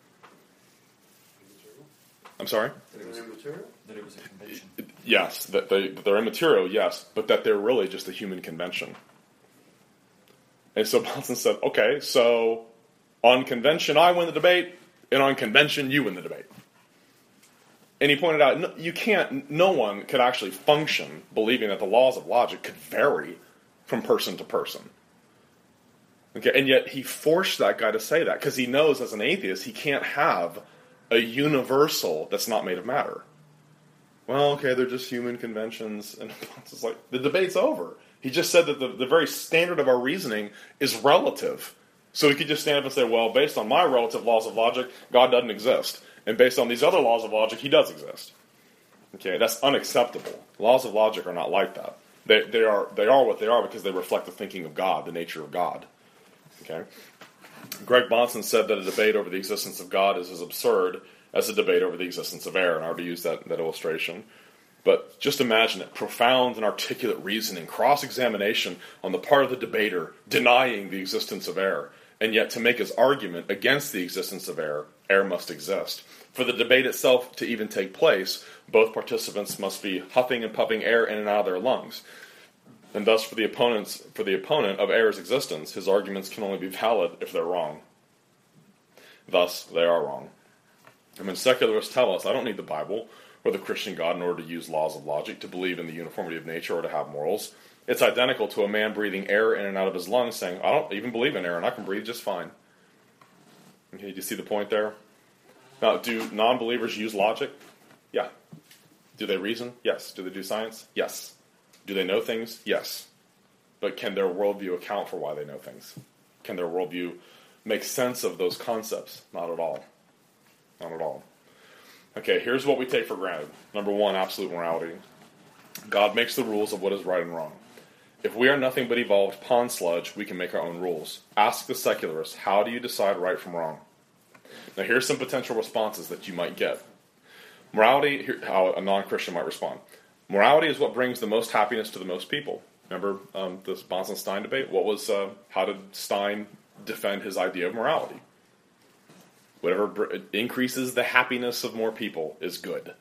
I'm sorry? That it was immaterial? That it was a convention. Yes, that, they, that they're immaterial, yes, but that they're really just a human convention. And so Bonson said, okay, so on convention I win the debate, and on convention you win the debate. And he pointed out, no, you can't, no one could actually function believing that the laws of logic could vary from person to person. Okay, and yet he forced that guy to say that, because he knows as an atheist he can't have a universal that's not made of matter. Well, okay, they're just human conventions, and Bonson's like, the debate's over. He just said that the, the very standard of our reasoning is relative. So he could just stand up and say, well, based on my relative laws of logic, God doesn't exist. And based on these other laws of logic, he does exist. Okay, that's unacceptable. Laws of logic are not like that. They, they are they are what they are because they reflect the thinking of God, the nature of God. Okay. Greg Bonson said that a debate over the existence of God is as absurd as a debate over the existence of air, and I already used that, that illustration. But just imagine it, profound and articulate reasoning, cross-examination on the part of the debater, denying the existence of air. And yet to make his argument against the existence of air, air must exist. For the debate itself to even take place, both participants must be huffing and puffing air in and out of their lungs. And thus for the opponents, for the opponent of air's existence, his arguments can only be valid if they're wrong. Thus, they are wrong. And when secularists tell us, I don't need the Bible or the Christian God in order to use laws of logic, to believe in the uniformity of nature or to have morals, it's identical to a man breathing air in and out of his lungs saying, I don't even believe in air and I can breathe just fine. Okay, do you see the point there? Now, do non-believers use logic? Yeah. Do they reason? Yes. Do they do science? Yes. Do they know things? Yes. But can their worldview account for why they know things? Can their worldview make sense of those concepts? Not at all. Not at all. Okay, here's what we take for granted. Number one, absolute morality. God makes the rules of what is right and wrong. If we are nothing but evolved pond sludge, we can make our own rules. Ask the secularists, how do you decide right from wrong? Now here's some potential responses that you might get. Morality, here, how a non-Christian might respond. Morality is what brings the most happiness to the most people. Remember um, this Bonson-Stein debate? What was, uh, how did Stein defend his idea of morality? Whatever br- increases the happiness of more people is good.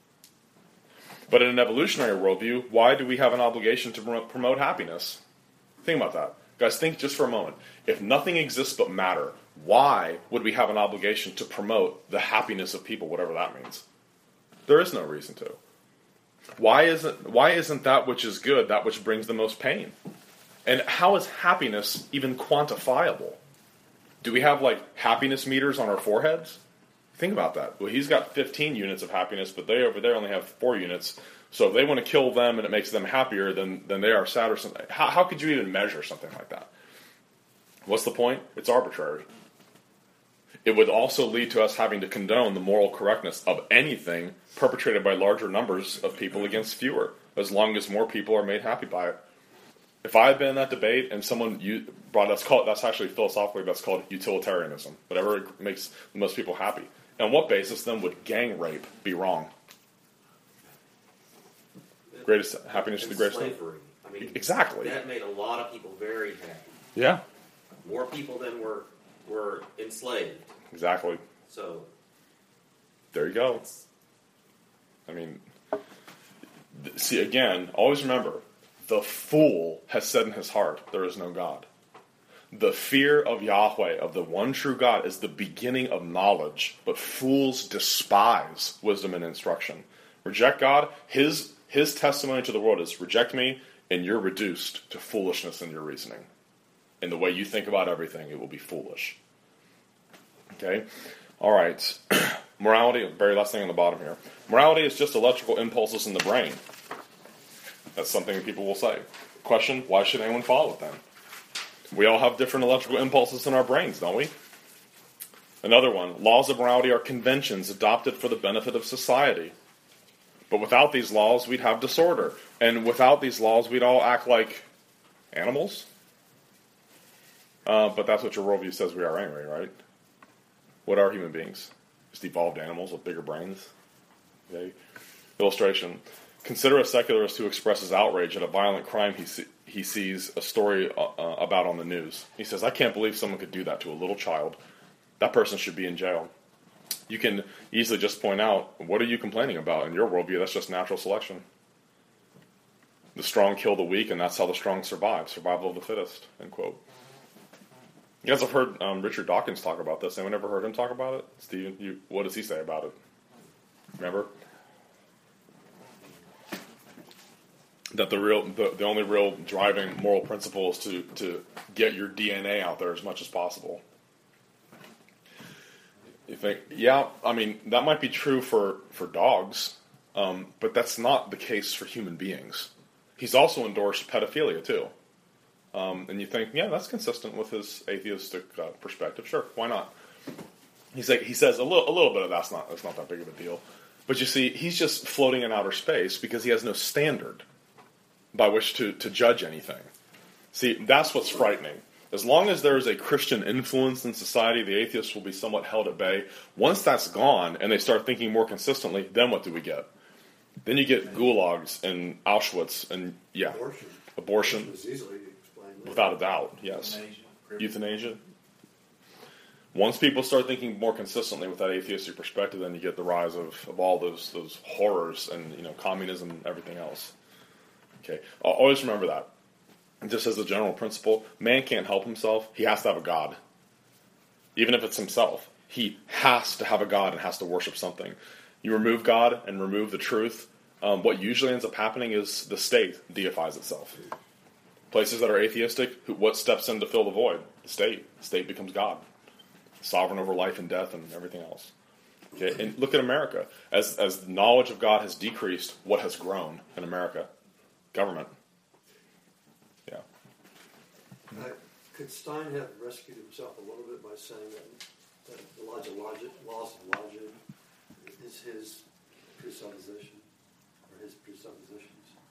But in an evolutionary worldview, why do we have an obligation to prom- promote happiness? Think about that. Guys, think just for a moment. If nothing exists but matter, why would we have an obligation to promote the happiness of people, whatever that means? There is no reason to. Why isn't, why isn't that which is good that which brings the most pain? And how is happiness even quantifiable? Do we have, like, happiness meters on our foreheads? Think about that. Well, he's got fifteen units of happiness, but they over there only have four units. So if they want to kill them and it makes them happier, then, then they are sad or something. How, how could you even measure something like that? What's the point? It's arbitrary. It would also lead to us having to condone the moral correctness of anything perpetrated by larger numbers of people against fewer, as long as more people are made happy by it. If I had been in that debate and someone you brought that's called that's actually philosophically that's called utilitarianism, whatever makes the most people happy. And on what basis then would gang rape be wrong? Greatest happiness is the greatest thing. Slavery. I mean, exactly. That made a lot of people very happy. Yeah. More people than were were enslaved. Exactly. So there you go. I mean, see again. Always remember, The fool has said in his heart, there is no God. The fear of Yahweh, of the one true God, is the beginning of knowledge, but fools despise wisdom and instruction. Reject God, his, his testimony to the world is, reject me, and you're reduced to foolishness in your reasoning. In the way you think about everything, it will be foolish. Okay? All right. Morality, very last thing on the bottom here. Morality is just electrical impulses in the brain. That's something that people will say. Question, why should anyone follow it then? We all have different electrical impulses in our brains, don't we? Another one, laws of morality are conventions adopted for the benefit of society. But without these laws, we'd have disorder. And without these laws, we'd all act like animals. Uh, but that's what your worldview says we are anyway, right? What are human beings? Just evolved animals with bigger brains. Okay. Illustration. Consider a secularist who expresses outrage at a violent crime he see, he sees a story uh, about on the news. He says, I can't believe someone could do that to a little child. That person should be in jail. You can easily just point out, what are you complaining about? In your worldview, that's just natural selection. The strong kill the weak, and that's how the strong survive. Survival of the fittest, end quote. You guys have heard um, Richard Dawkins talk about this. Anyone ever heard him talk about it? Stephen, you, what does he say about it? Remember? That the real, the, the only real driving moral principle is to, to get your D N A out there as much as possible. You think, yeah, I mean, that might be true for, for dogs, um, but that's not the case for human beings. He's also endorsed pedophilia, too. Um, and you think, yeah, that's consistent with his atheistic uh, perspective. Sure, why not? He's like, he says a little, a little bit of that's not, that's not that big of a deal. But you see, he's just floating in outer space because he has no standard by which to, to judge anything. See, that's what's frightening. As long as there is a Christian influence in society, the atheists will be somewhat held at bay. Once that's gone and they start thinking more consistently, then what do we get? Then you get gulags and Auschwitz and, yeah, Abortion. abortion. Is easily explained. Without a doubt, yes. Euthanasia. Euthanasia. Once people start thinking more consistently with that atheistic perspective, then you get the rise of, of all those those horrors and, you know, communism and everything else. Okay, always remember that. Just as a general principle, man can't help himself. He has to have a God. Even if it's himself. He has to have a God and has to worship something. You remove God and remove the truth, um, what usually ends up happening is the state deifies itself. Places that are atheistic, who, what steps in to fill the void? The state. The state becomes God. Sovereign over life and death and everything else. Okay, and look at America. As, as knowledge of God has decreased, what has grown in America? Government. Yeah. Uh, could Stein have rescued himself a little bit by saying that, that the laws of logic, laws of logic is his presupposition, or his presuppositions?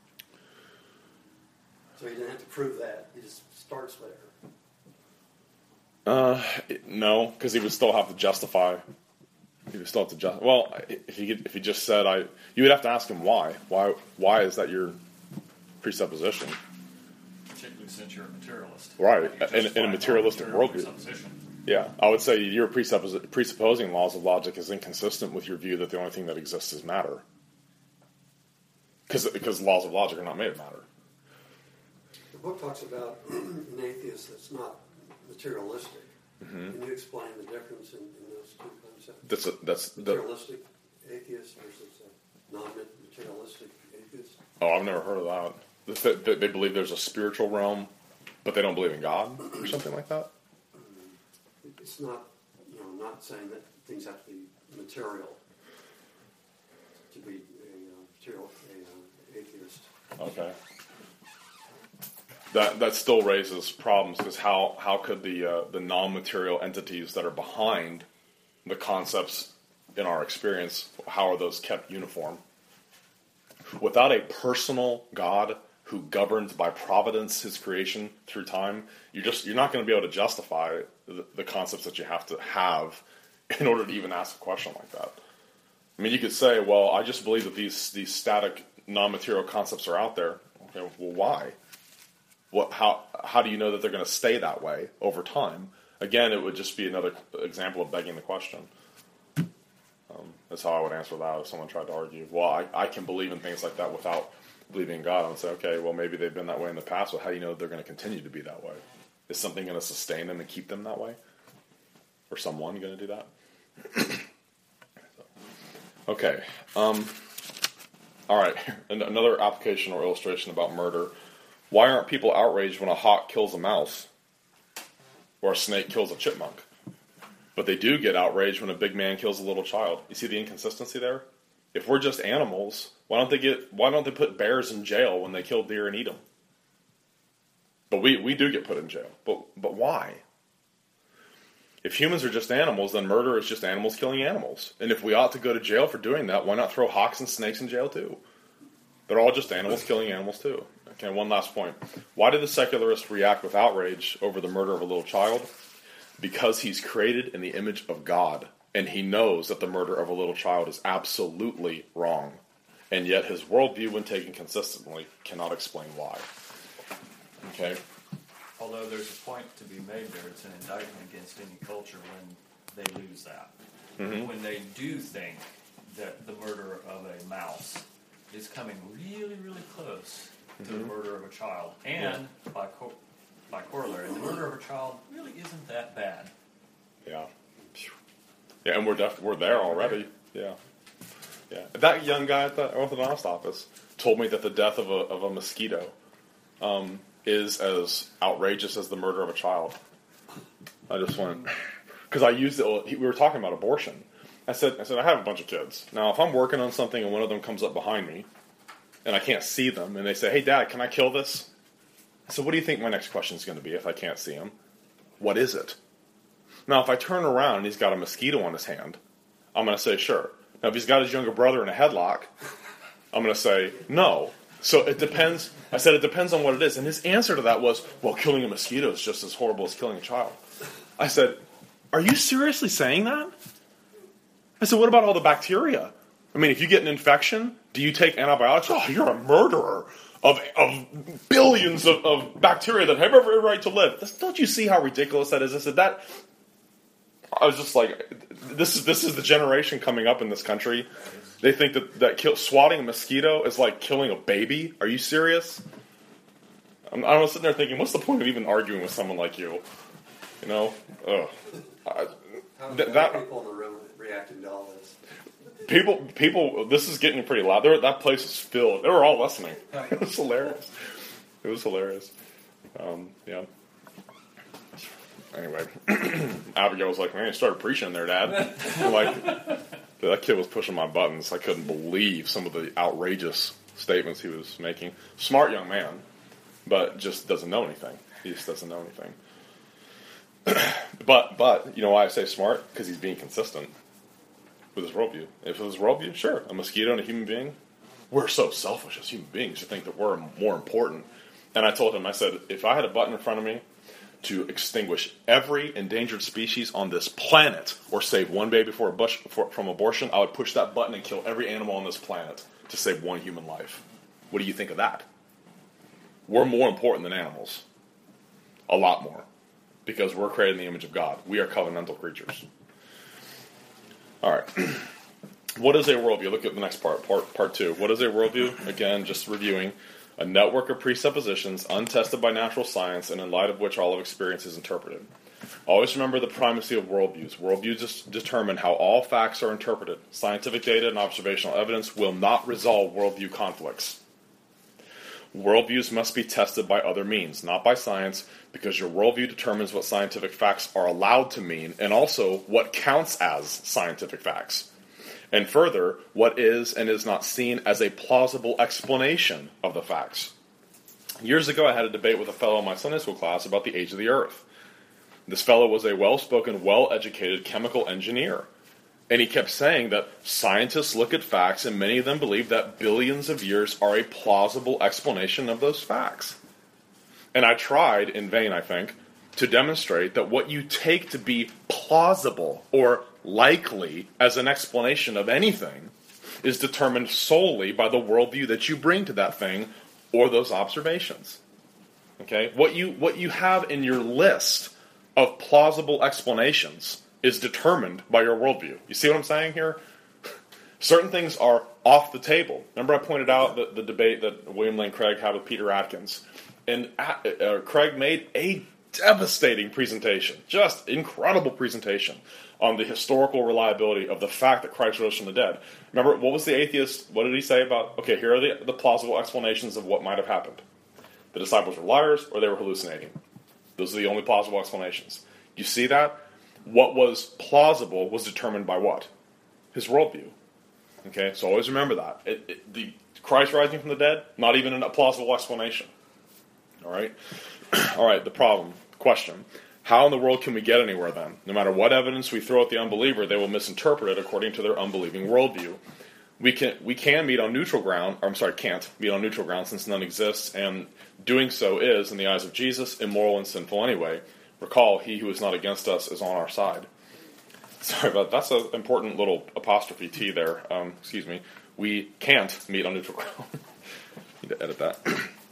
So he didn't have to prove that. He just starts there. Uh, no, because he would still have to justify. He would still have to justify. Well, if he if he just said, "I," you would have to ask him why. Why? Why is that your presupposition? Particularly since you're a materialist. Right, You're in, in a materialistic your worldview. presupposition. Yeah, I would say your presuppos- presupposing laws of logic is inconsistent with your view that the only thing that exists is matter. Because because laws of logic are not made of matter. The book talks about an atheist that's not materialistic. Mm-hmm. Can you explain the difference in, in those two concepts? That's a, that's the, Materialistic atheist versus a non-materialistic atheist? oh, I've never heard of that. They, they, they believe there's a spiritual realm, but they don't believe in God or something like that. It's not, you know, not saying that things have to be material to be a uh, material a, uh, atheist. Okay. That that still raises problems because how, how could the uh, the non-material entities that are behind the concepts in our experience, how are those kept uniform? Without a personal God who governs by providence his creation through time, you're just you're not going to be able to justify the, the concepts that you have to have in order to even ask a question like that. I mean, you could say, well, I just believe that these these static non-material concepts are out there. Okay, well, why? What, how how do you know that they're going to stay that way over time? Again, it would just be another example of begging the question. Um, that's how I would answer that if someone tried to argue. Well, I, I can believe in things like that without believing in God, I would say, okay, well, maybe they've been that way in the past, but how do you know they're going to continue to be that way? Is something going to sustain them and keep them that way? Or someone going to do that? Okay. Um, all right. Another application or illustration about murder. Why aren't people outraged when a hawk kills a mouse? Or a snake kills a chipmunk? But they do get outraged when a big man kills a little child. You see the inconsistency there? If we're just animals, why don't they get? Why don't they put bears in jail when they kill deer and eat them? But we, we do get put in jail. But but why? If humans are just animals, then murder is just animals killing animals. And if we ought to go to jail for doing that, why not throw hawks and snakes in jail too? They're all just animals killing animals too. Okay, one last point. Why did the secularists react with outrage over the murder of a little child? Because he's created in the image of God, and he knows that the murder of a little child is absolutely wrong. And yet his worldview, when taken consistently, cannot explain why. Okay? Although there's a point to be made there, it's an indictment against any culture when they lose that. Mm-hmm. When they do think that the murder of a mouse is coming really, really close to mm-hmm. the murder of a child. And yeah. by co- by corollary, the murder of a child really isn't that bad. Yeah. Yeah, and we're def- we're there already. Yeah. Yeah. That young guy at the orthodontist office told me that the death of a of a mosquito um, is as outrageous as the murder of a child. I just went because I used it. We were talking about abortion. I said, I said I have a bunch of kids. Now, if I'm working on something and one of them comes up behind me, and I can't see them, and they say, "Hey, Dad, can I kill this?" So, what do you think my next question is going to be if I can't see him? What is it? Now, if I turn around and he's got a mosquito on his hand, I'm going to say, sure. Now, if he's got his younger brother in a headlock, I'm going to say, no. So it depends. I said it depends on what it is. And his answer to that was, well, killing a mosquito is just as horrible as killing a child. I said, are you seriously saying that? I said, what about all the bacteria? I mean, if you get an infection, do you take antibiotics? Oh, you're a murderer of, of billions of, of bacteria that have every right to live. Don't you see how ridiculous that is? I said, that... I was just like, this is this is the generation coming up in this country. They think that, that kill, swatting a mosquito is like killing a baby. Are you serious? I'm, I was sitting there thinking, what's the point of even arguing with someone like you? You know? Ugh. I, th- that, people in the room reacting to all this? People, people, this is getting pretty loud. There, that place is filled. They were all listening. It was hilarious. It was hilarious. Um, yeah. Anyway, Abigail was like, man, you started preaching there, Dad. I'm like, that kid was pushing my buttons. I couldn't believe some of the outrageous statements he was making. Smart young man, but just doesn't know anything. He just doesn't know anything. but, but, you know why I say smart? Because he's being consistent with his worldview. If it was worldview, sure, a mosquito and a human being, we're so selfish as human beings to think that we're more important. And I told him, I said, if I had a button in front of me to extinguish every endangered species on this planet or save one baby for a bush, for, from abortion, I would push that button and kill every animal on this planet to save one human life. What do you think of that? We're more important than animals. A lot more. Because we're created in the image of God. We are covenantal creatures. All right. What is a worldview? Look at the next part, part, part two. What is a worldview? Again, just reviewing. A network of presuppositions untested by natural science and in light of which all of experience is interpreted. Always remember the primacy of worldviews. Worldviews just determine how all facts are interpreted. Scientific data and observational evidence will not resolve worldview conflicts. Worldviews must be tested by other means, not by science, because your worldview determines what scientific facts are allowed to mean and also what counts as scientific facts. And further, what is and is not seen as a plausible explanation of the facts. Years ago, I had a debate with a fellow in my Sunday school class about the age of the earth. This fellow was a well-spoken, well-educated chemical engineer. And he kept saying that scientists look at facts and many of them believe that billions of years are a plausible explanation of those facts. And I tried, in vain I think, to demonstrate that what you take to be plausible or likely as an explanation of anything is determined solely by the worldview that you bring to that thing or those observations. Okay? What you what you have in your list of plausible explanations is determined by your worldview. You see what I'm saying here? Certain things are off the table. Remember I pointed out the, the debate that William Lane Craig had with Peter Atkins. And uh, Craig made a devastating presentation, just incredible presentation on the historical reliability of the fact that Christ rose from the dead. Remember, what was the atheist, what did he say about, okay, here are the, the plausible explanations of what might have happened. The disciples were liars or they were hallucinating. Those are the only plausible explanations. You see that? What was plausible was determined by what? His worldview. Okay, so always remember that. It, it, the Christ rising from the dead, not even a plausible explanation. All right? All right, the problem, question. How in the world can we get anywhere then? No matter what evidence we throw at the unbeliever, they will misinterpret it according to their unbelieving worldview. We can we can meet on neutral ground, or I'm sorry, can't meet on neutral ground since none exists, and doing so is, in the eyes of Jesus, immoral and sinful anyway. Recall, he who is not against us is on our side. Sorry about that. That's an important little apostrophe T there. Um, excuse me. We can't meet on neutral ground. Need to edit that.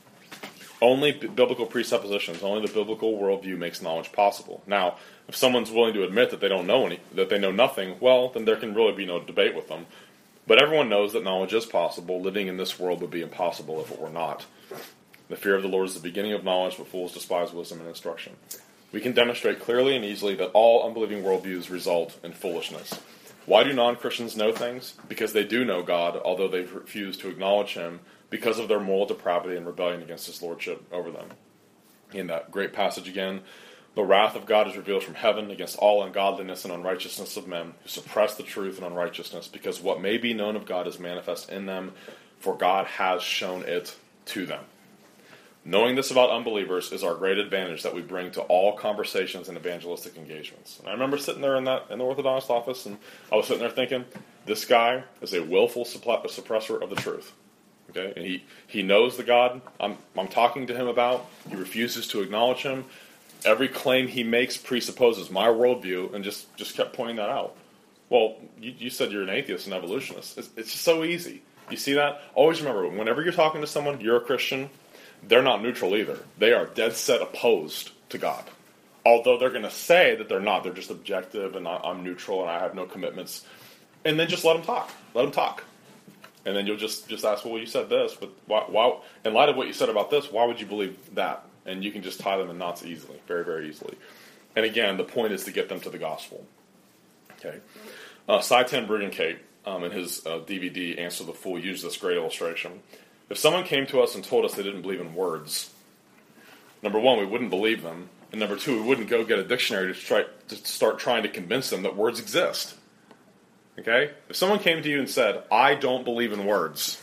Only b- biblical presuppositions, only the biblical worldview makes knowledge possible. Now, if someone's willing to admit that they don't know any, that they know nothing, well, then there can really be no debate with them. But everyone knows that knowledge is possible. Living in this world would be impossible if it were not. The fear of the Lord is the beginning of knowledge, but fools despise wisdom and instruction. We can demonstrate clearly and easily that all unbelieving worldviews result in foolishness. Why do non-Christians know things? Because they do know God, although they refuse to acknowledge him because of their moral depravity and rebellion against his lordship over them. In that great passage again, the wrath of God is revealed from heaven against all ungodliness and unrighteousness of men who suppress the truth and unrighteousness, because what may be known of God is manifest in them, for God has shown it to them. Knowing this about unbelievers is our great advantage that we bring to all conversations and evangelistic engagements. And I remember sitting there in that in the orthodontist office, and I was sitting there thinking, this guy is a willful suppressor of the truth. Okay, and he, he knows the God I'm I'm talking to him about. He refuses to acknowledge him. Every claim he makes presupposes my worldview, and just, just kept pointing that out. Well, you, you said you're an atheist and evolutionist. It's, it's just so easy. You see that? Always remember, whenever you're talking to someone, you're a Christian, they're not neutral either. They are dead set opposed to God. Although they're going to say that they're not. They're just objective, and I'm neutral, and I have no commitments. And then just let them talk. Let them talk. And then you'll just, just ask, well, you said this, but why, why, in light of what you said about this, why would you believe that? And you can just tie them in knots easily, very, very easily. And again, the point is to get them to the gospel. Okay. Uh, Seitan Bruggencate, um, in his uh, D V D, Answer the Fool, used this great illustration. If someone came to us and told us they didn't believe in words, number one, we wouldn't believe them. And number two, we wouldn't go get a dictionary to try to start trying to convince them that words exist. Okay? If someone came to you and said, I don't believe in words,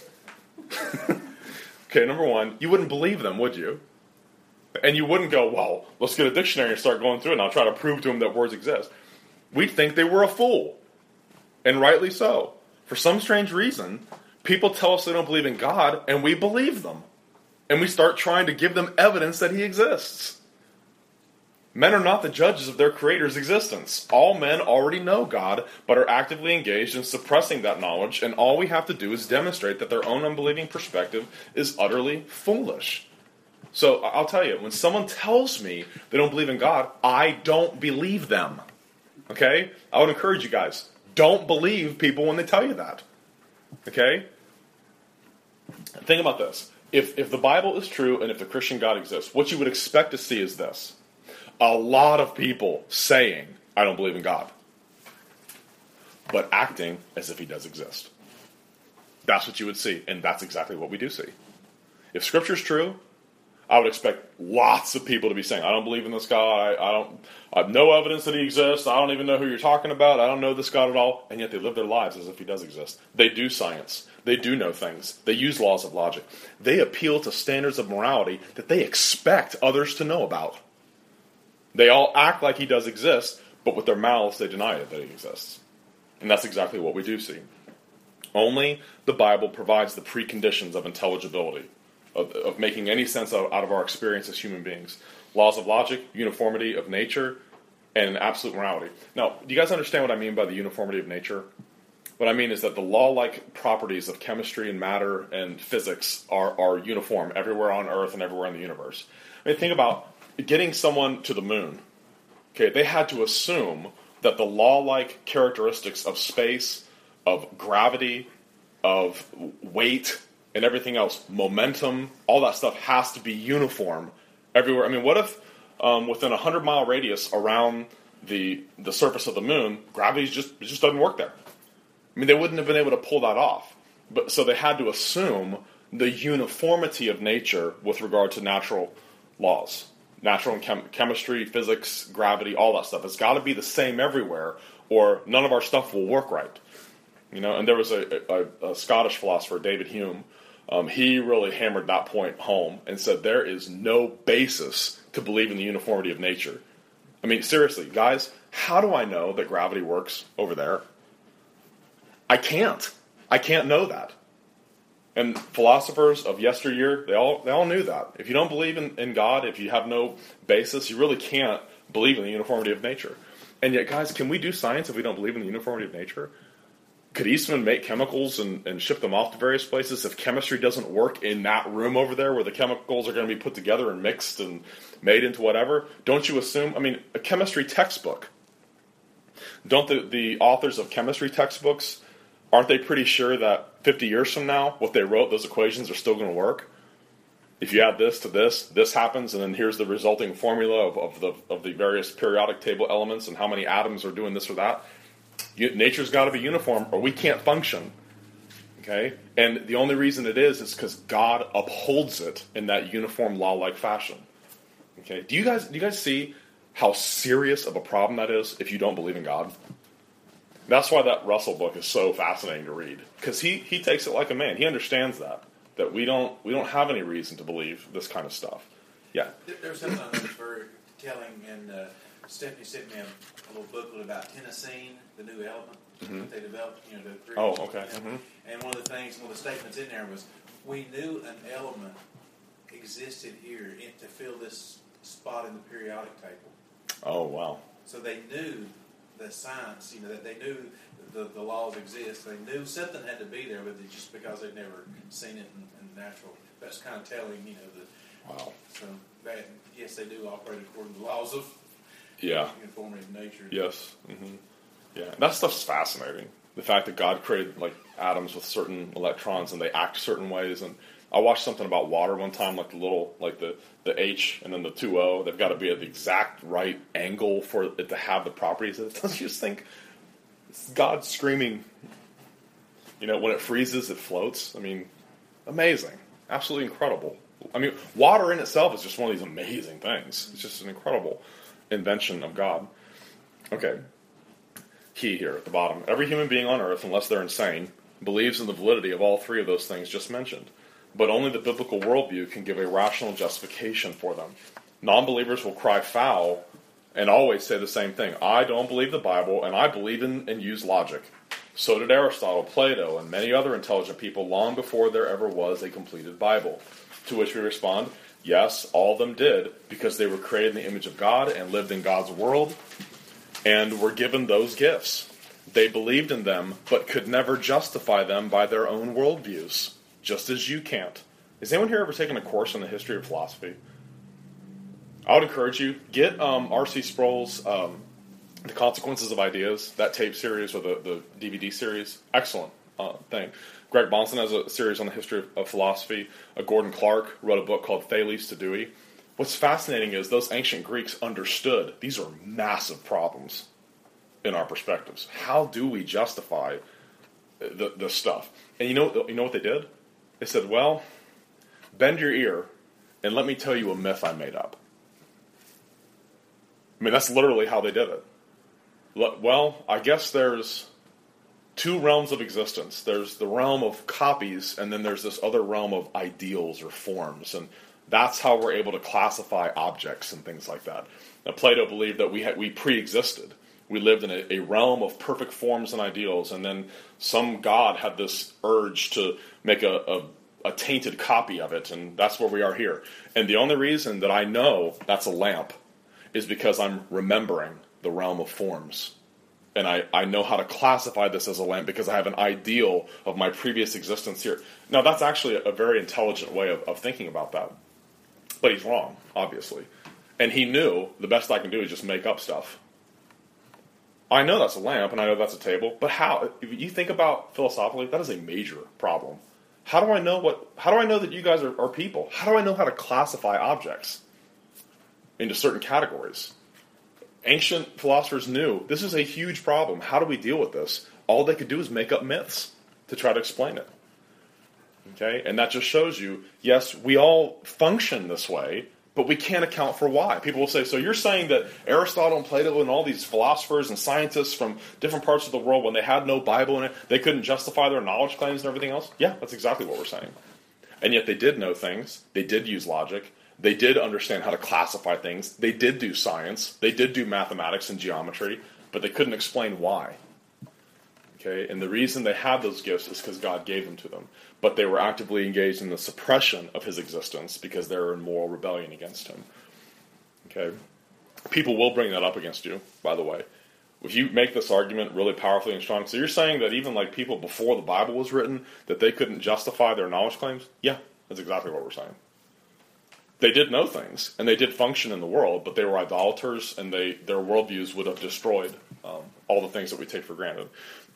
okay, number one, you wouldn't believe them, would you? And you wouldn't go, well, let's get a dictionary and start going through it, and I'll try to prove to them that words exist. We'd think they were a fool. And rightly so. For some strange reason, people tell us they don't believe in God, and we believe them. And we start trying to give them evidence that he exists. Men are not the judges of their Creator's existence. All men already know God, but are actively engaged in suppressing that knowledge, and all we have to do is demonstrate that their own unbelieving perspective is utterly foolish. So I'll tell you, when someone tells me they don't believe in God, I don't believe them. Okay? I would encourage you guys, don't believe people when they tell you that. Okay? Think about this. If if the Bible is true and if the Christian God exists, what you would expect to see is this. A lot of people saying, I don't believe in God, but acting as if he does exist. That's what you would see, and that's exactly what we do see. If Scripture's true, I would expect lots of people to be saying, I don't believe in this God, I, I don't I have no evidence that he exists, I don't even know who you're talking about, I don't know this God at all, and yet they live their lives as if he does exist. They do science. They do know things. They use laws of logic. They appeal to standards of morality that they expect others to know about. They all act like he does exist, but with their mouths they deny it that he exists. And that's exactly what we do see. Only the Bible provides the preconditions of intelligibility, of, of making any sense of, out of our experience as human beings. Laws of logic, uniformity of nature, and an absolute morality. Now, do you guys understand what I mean by the uniformity of nature? What I mean is that the law-like properties of chemistry and matter and physics are, are uniform everywhere on Earth and everywhere in the universe. I mean, think about getting someone to the moon. Okay, they had to assume that the law-like characteristics of space, of gravity, of weight, and everything else, momentum, all that stuff has to be uniform everywhere. I mean, what if um, within a hundred mile radius around the the surface of the moon, gravity just it just doesn't work there? I mean, they wouldn't have been able to pull that off. But so they had to assume the uniformity of nature with regard to natural laws, natural and chem- chemistry, physics, gravity, all that stuff. It's got to be the same everywhere, or none of our stuff will work right. You know, and there was a, a, a Scottish philosopher, David Hume. Um, he really hammered that point home and said there is no basis to believe in the uniformity of nature. I mean, seriously, guys, how do I know that gravity works over there? I can't. I can't know that. And philosophers of yesteryear, they all they all knew that. If you don't believe in, in God, if you have no basis, you really can't believe in the uniformity of nature. And yet, guys, can we do science if we don't believe in the uniformity of nature? Could Eastman make chemicals and, and ship them off to various places if chemistry doesn't work in that room over there where the chemicals are going to be put together and mixed and made into whatever? Don't you assume, I mean, a chemistry textbook. Don't the, the authors of chemistry textbooks, aren't they pretty sure that fifty years from now, what they wrote, those equations are still going to work? If you add this to this, this happens, and then here's the resulting formula of, of, the, of the various periodic table elements and how many atoms are doing this or that. Nature's got to be uniform, or we can't function. Okay, and the only reason it is is because God upholds it in that uniform law-like fashion. Okay, do you guys do you guys see how serious of a problem that is if you don't believe in God? That's why that Russell book is so fascinating to read, because he he takes it like a man. He understands that that we don't we don't have any reason to believe this kind of stuff. Yeah, there was something that was very telling, and uh, Stephanie sent me a, a little booklet about tennessine, the new element mm-hmm. that they developed. You know, the three. Oh, okay. You know, mm-hmm. And one of the things, one of the statements in there was, we knew an element existed here in, to fill this spot in the periodic table. Oh, wow. So they knew the science, you know, that they knew the, the laws exist. They knew something had to be there, but they, just because they'd never seen it in, in natural. That's kind of telling, you know, the. Wow. So that, yes, they do operate according to the laws of. Yeah. Uniformity of nature. Yes. Mm-hmm. Yeah. That stuff's fascinating. The fact that God created like atoms with certain electrons and they act certain ways. And I watched something about water one time, like the little, like the, the H and then the two O. They've got to be at the exact right angle for it to have the properties. Don't you just think it's God screaming? You know, when it freezes, it floats. I mean, amazing, absolutely incredible. I mean, water in itself is just one of these amazing things. It's just an incredible invention of God. Okay. Key here at the bottom. Every human being on earth, unless they're insane, believes in the validity of all three of those things just mentioned. But only the biblical worldview can give a rational justification for them. Non-believers will cry foul and always say the same thing. I don't believe the Bible, and I believe in and use logic. So did Aristotle, Plato, and many other intelligent people long before there ever was a completed Bible. To which we respond, yes, all of them did, because they were created in the image of God and lived in God's world and were given those gifts. They believed in them, but could never justify them by their own worldviews, just as you can't. Has anyone here ever taken a course on the history of philosophy? I would encourage you, get um, R C Sproul's um, The Consequences of Ideas, that tape series or the, the D V D series. Excellent uh, thing. Greg Bonson has a series on the history of, of philosophy. Uh, Gordon Clark wrote a book called Thales to Dewey. What's fascinating is those ancient Greeks understood these are massive problems in our perspectives. How do we justify the, this stuff? And you know, you know what they did? They said, well, bend your ear and let me tell you a myth I made up. I mean, that's literally how they did it. Well, I guess there's two realms of existence. There's the realm of copies, and then there's this other realm of ideals or forms. And that's how we're able to classify objects and things like that. Now, Plato believed that we had, we pre-existed. We lived in a, a realm of perfect forms and ideals, and then some god had this urge to make a, a, a tainted copy of it, and that's where we are here. And the only reason that I know that's a lamp is because I'm remembering the realm of forms. And I, I know how to classify this as a lamp because I have an ideal of my previous existence here. Now, that's actually a, a very intelligent way of, of thinking about that. But he's wrong, obviously. And he knew the best I can do is just make up stuff. I know that's a lamp, and I know that's a table, but how? If you think about philosophically, that is a major problem. How do I know what? How do I know that you guys are, are people? How do I know how to classify objects into certain categories? Ancient philosophers knew this is a huge problem. How do we deal with this? All they could do is make up myths to try to explain it. Okay, and that just shows you, yes, we all function this way, but we can't account for why. People will say, so you're saying that Aristotle and Plato and all these philosophers and scientists from different parts of the world, when they had no Bible in it, they couldn't justify their knowledge claims and everything else? Yeah, that's exactly what we're saying. And yet they did know things. They did use logic. They did understand how to classify things. They did do science. They did do mathematics and geometry, but they couldn't explain why. Okay, and the reason they had those gifts is because God gave them to them. But they were actively engaged in the suppression of his existence because they were in moral rebellion against him. Okay, people will bring that up against you, by the way. If you make this argument really powerfully and strong, so you're saying that even like people before the Bible was written, that they couldn't justify their knowledge claims? Yeah, that's exactly what we're saying. They did know things, and they did function in the world, but they were idolaters, and they their worldviews would have destroyed um, all the things that we take for granted.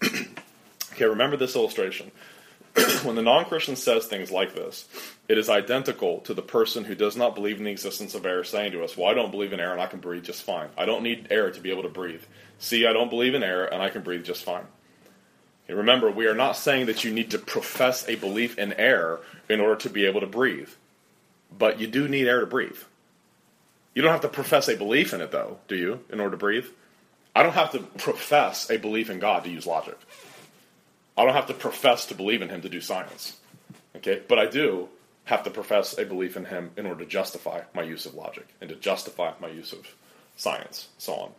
Okay, remember this illustration. When the non-Christian says things like this, it is identical to the person who does not believe in the existence of air saying to us, well, I don't believe in air and I can breathe just fine. I don't need air to be able to breathe. See, I don't believe in air and I can breathe just fine. Okay, remember, we are not saying that you need to profess a belief in air in order to be able to breathe. But you do need air to breathe. You don't have to profess a belief in it, though, do you, in order to breathe? I don't have to profess a belief in God to use logic. I don't have to profess to believe in him to do science. Okay, but I do have to profess a belief in him in order to justify my use of logic and to justify my use of science, so on.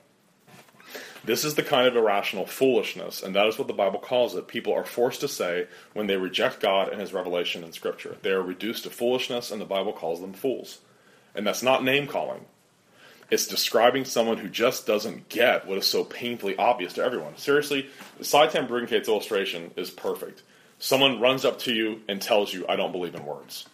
This is the kind of irrational foolishness, and that is what the Bible calls it. People are forced to say when they reject God and his revelation in Scripture. They are reduced to foolishness, and the Bible calls them fools. And that's not name-calling. It's describing someone who just doesn't get what is so painfully obvious to everyone. Seriously, Seitan Bruggenkate's illustration is perfect. Someone runs up to you and tells you, I don't believe in words.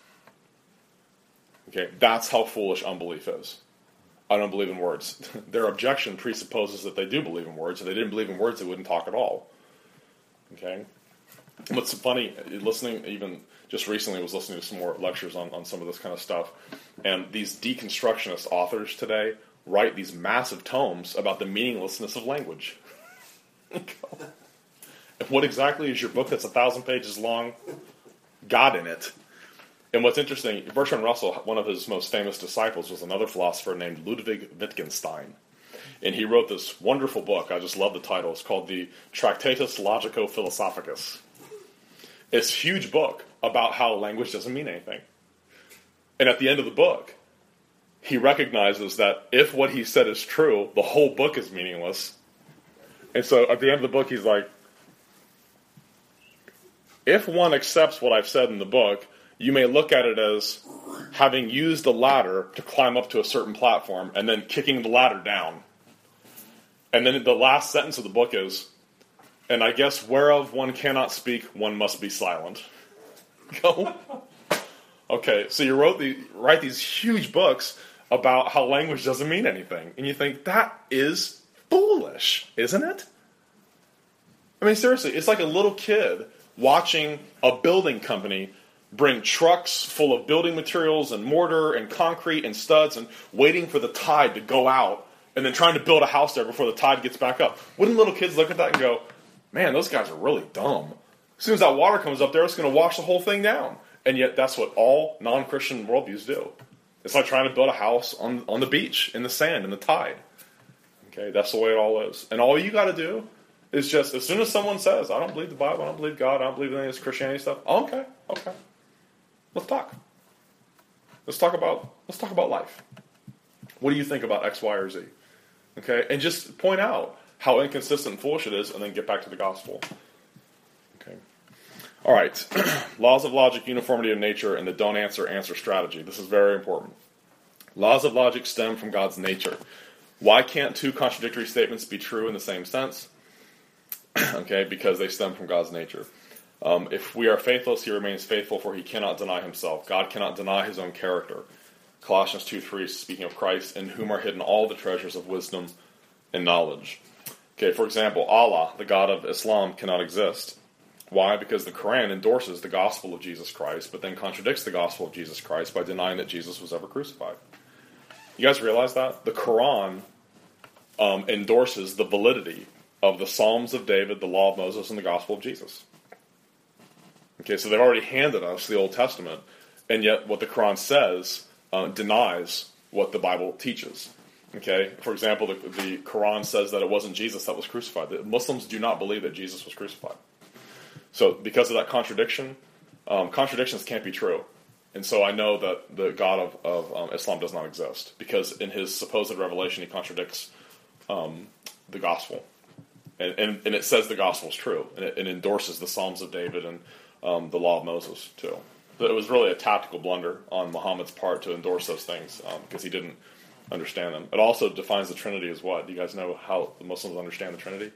Okay, that's how foolish unbelief is. I don't believe in words. Their objection presupposes that they do believe in words. If they didn't believe in words, they wouldn't talk at all. Okay? What's funny, listening, even just recently, I was listening to some more lectures on, on some of this kind of stuff, and these deconstructionist authors today write these massive tomes about the meaninglessness of language. And what exactly is your book that's a thousand pages long got in it? And what's interesting, Bertrand Russell, one of his most famous disciples, was another philosopher named Ludwig Wittgenstein. And he wrote this wonderful book. I just love the title. It's called the Tractatus Logico-Philosophicus. It's a huge book about how language doesn't mean anything. And at the end of the book, he recognizes that if what he said is true, the whole book is meaningless. And so at the end of the book, he's like, if one accepts what I've said in the book, you may look at it as having used a ladder to climb up to a certain platform and then kicking the ladder down. And then the last sentence of the book is, and I guess whereof one cannot speak, one must be silent. Go. Okay, so you wrote the write these huge books about how language doesn't mean anything. And you think, that is foolish, isn't it? I mean, seriously, it's like a little kid watching a building company bring trucks full of building materials and mortar and concrete and studs and waiting for the tide to go out and then trying to build a house there before the tide gets back up. Wouldn't little kids look at that and go, man, those guys are really dumb. As soon as that water comes up there, it's going to wash the whole thing down. And yet that's what all non-Christian worldviews do. It's like trying to build a house on, on the beach, in the sand, in the tide. Okay, that's the way it all is. And all you got to do is just, as soon as someone says, I don't believe the Bible, I don't believe God, I don't believe in any of this Christianity stuff, oh, okay, okay. Let's talk. Let's talk about let's talk about life. What do you think about X, Y, or Z? Okay, and just point out how inconsistent and foolish it is, and then get back to the gospel. Okay. All right. Laws of logic, uniformity of nature, and the don't answer answer strategy. This is very important. Laws of logic stem from God's nature. Why can't two contradictory statements be true in the same sense? Okay, because they stem from God's nature. Um, if we are faithless, he remains faithful, for he cannot deny himself. God cannot deny his own character. Colossians two three, speaking of Christ, in whom are hidden all the treasures of wisdom and knowledge. Okay, for example, Allah, the God of Islam, cannot exist. Why? Because the Quran endorses the gospel of Jesus Christ, but then contradicts the gospel of Jesus Christ by denying that Jesus was ever crucified. You guys realize that? The Quran um, endorses the validity of the Psalms of David, the Law of Moses, and the gospel of Jesus. Okay, so they've already handed us the Old Testament, and yet what the Quran says uh, denies what the Bible teaches. Okay, for example, the, the Quran says that it wasn't Jesus that was crucified. The Muslims do not believe that Jesus was crucified. So because of that contradiction, um, contradictions can't be true. And so I know that the God of, of um, Islam does not exist, because in his supposed revelation he contradicts um, the gospel. And, and, and it says the gospel is true, and it, it endorses the Psalms of David and um, the Law of Moses too. But it was really a tactical blunder on Muhammad's part to endorse those things, um, because he didn't understand them. It also defines the Trinity as what? Do you guys know how the Muslims understand the Trinity?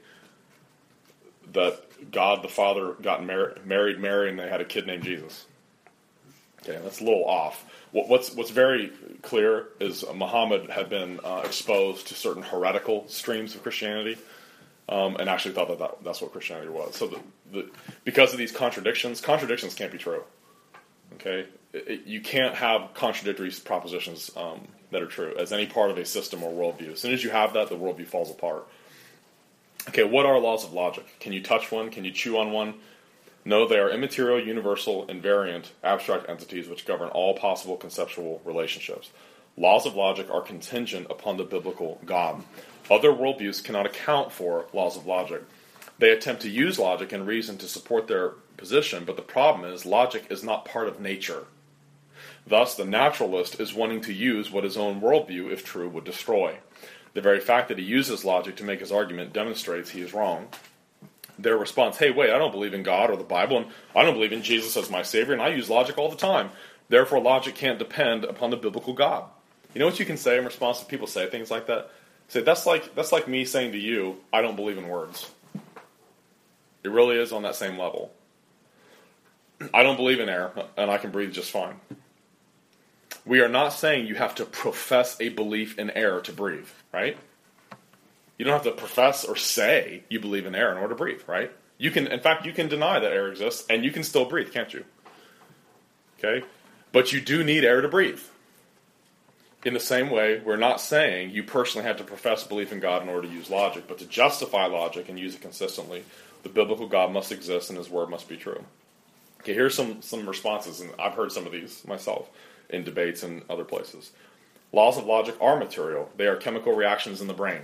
That God the Father got mar- married Mary and they had a kid named Jesus. Okay, that's a little off. What, what's what's very clear is Muhammad had been uh, exposed to certain heretical streams of Christianity, um, and actually thought that, that that's what Christianity was. So the, the, because of these contradictions, contradictions can't be true. Okay, it, it, you can't have contradictory propositions um, that are true as any part of a system or worldview. As soon as you have that, the worldview falls apart. Okay, what are laws of logic? Can you touch one? Can you chew on one? No, they are immaterial, universal, invariant, abstract entities which govern all possible conceptual relationships. Laws of logic are contingent upon the biblical God. Other worldviews cannot account for laws of logic. They attempt to use logic and reason to support their position, but the problem is logic is not part of nature. Thus, the naturalist is wanting to use what his own worldview, if true, would destroy. The very fact that he uses logic to make his argument demonstrates he is wrong. Their response, hey, wait, I don't believe in God or the Bible, and I don't believe in Jesus as my Savior, and I use logic all the time. Therefore, logic can't depend upon the biblical God. You know what you can say in response to people say things like that? Say, that's like that's like me saying to you, I don't believe in words. It really is on that same level. I don't believe in air, and I can breathe just fine. We are not saying you have to profess a belief in air to breathe, right? You don't have to profess or say you believe in air in order to breathe, right? You can, in fact, you can deny that air exists, and you can still breathe, can't you? Okay? But you do need air to breathe. In the same way, we're not saying you personally have to profess belief in God in order to use logic, but to justify logic and use it consistently, the biblical God must exist and his word must be true. Okay, here's some, some responses, and I've heard some of these myself in debates and other places. Laws of logic are material. They are chemical reactions in the brain.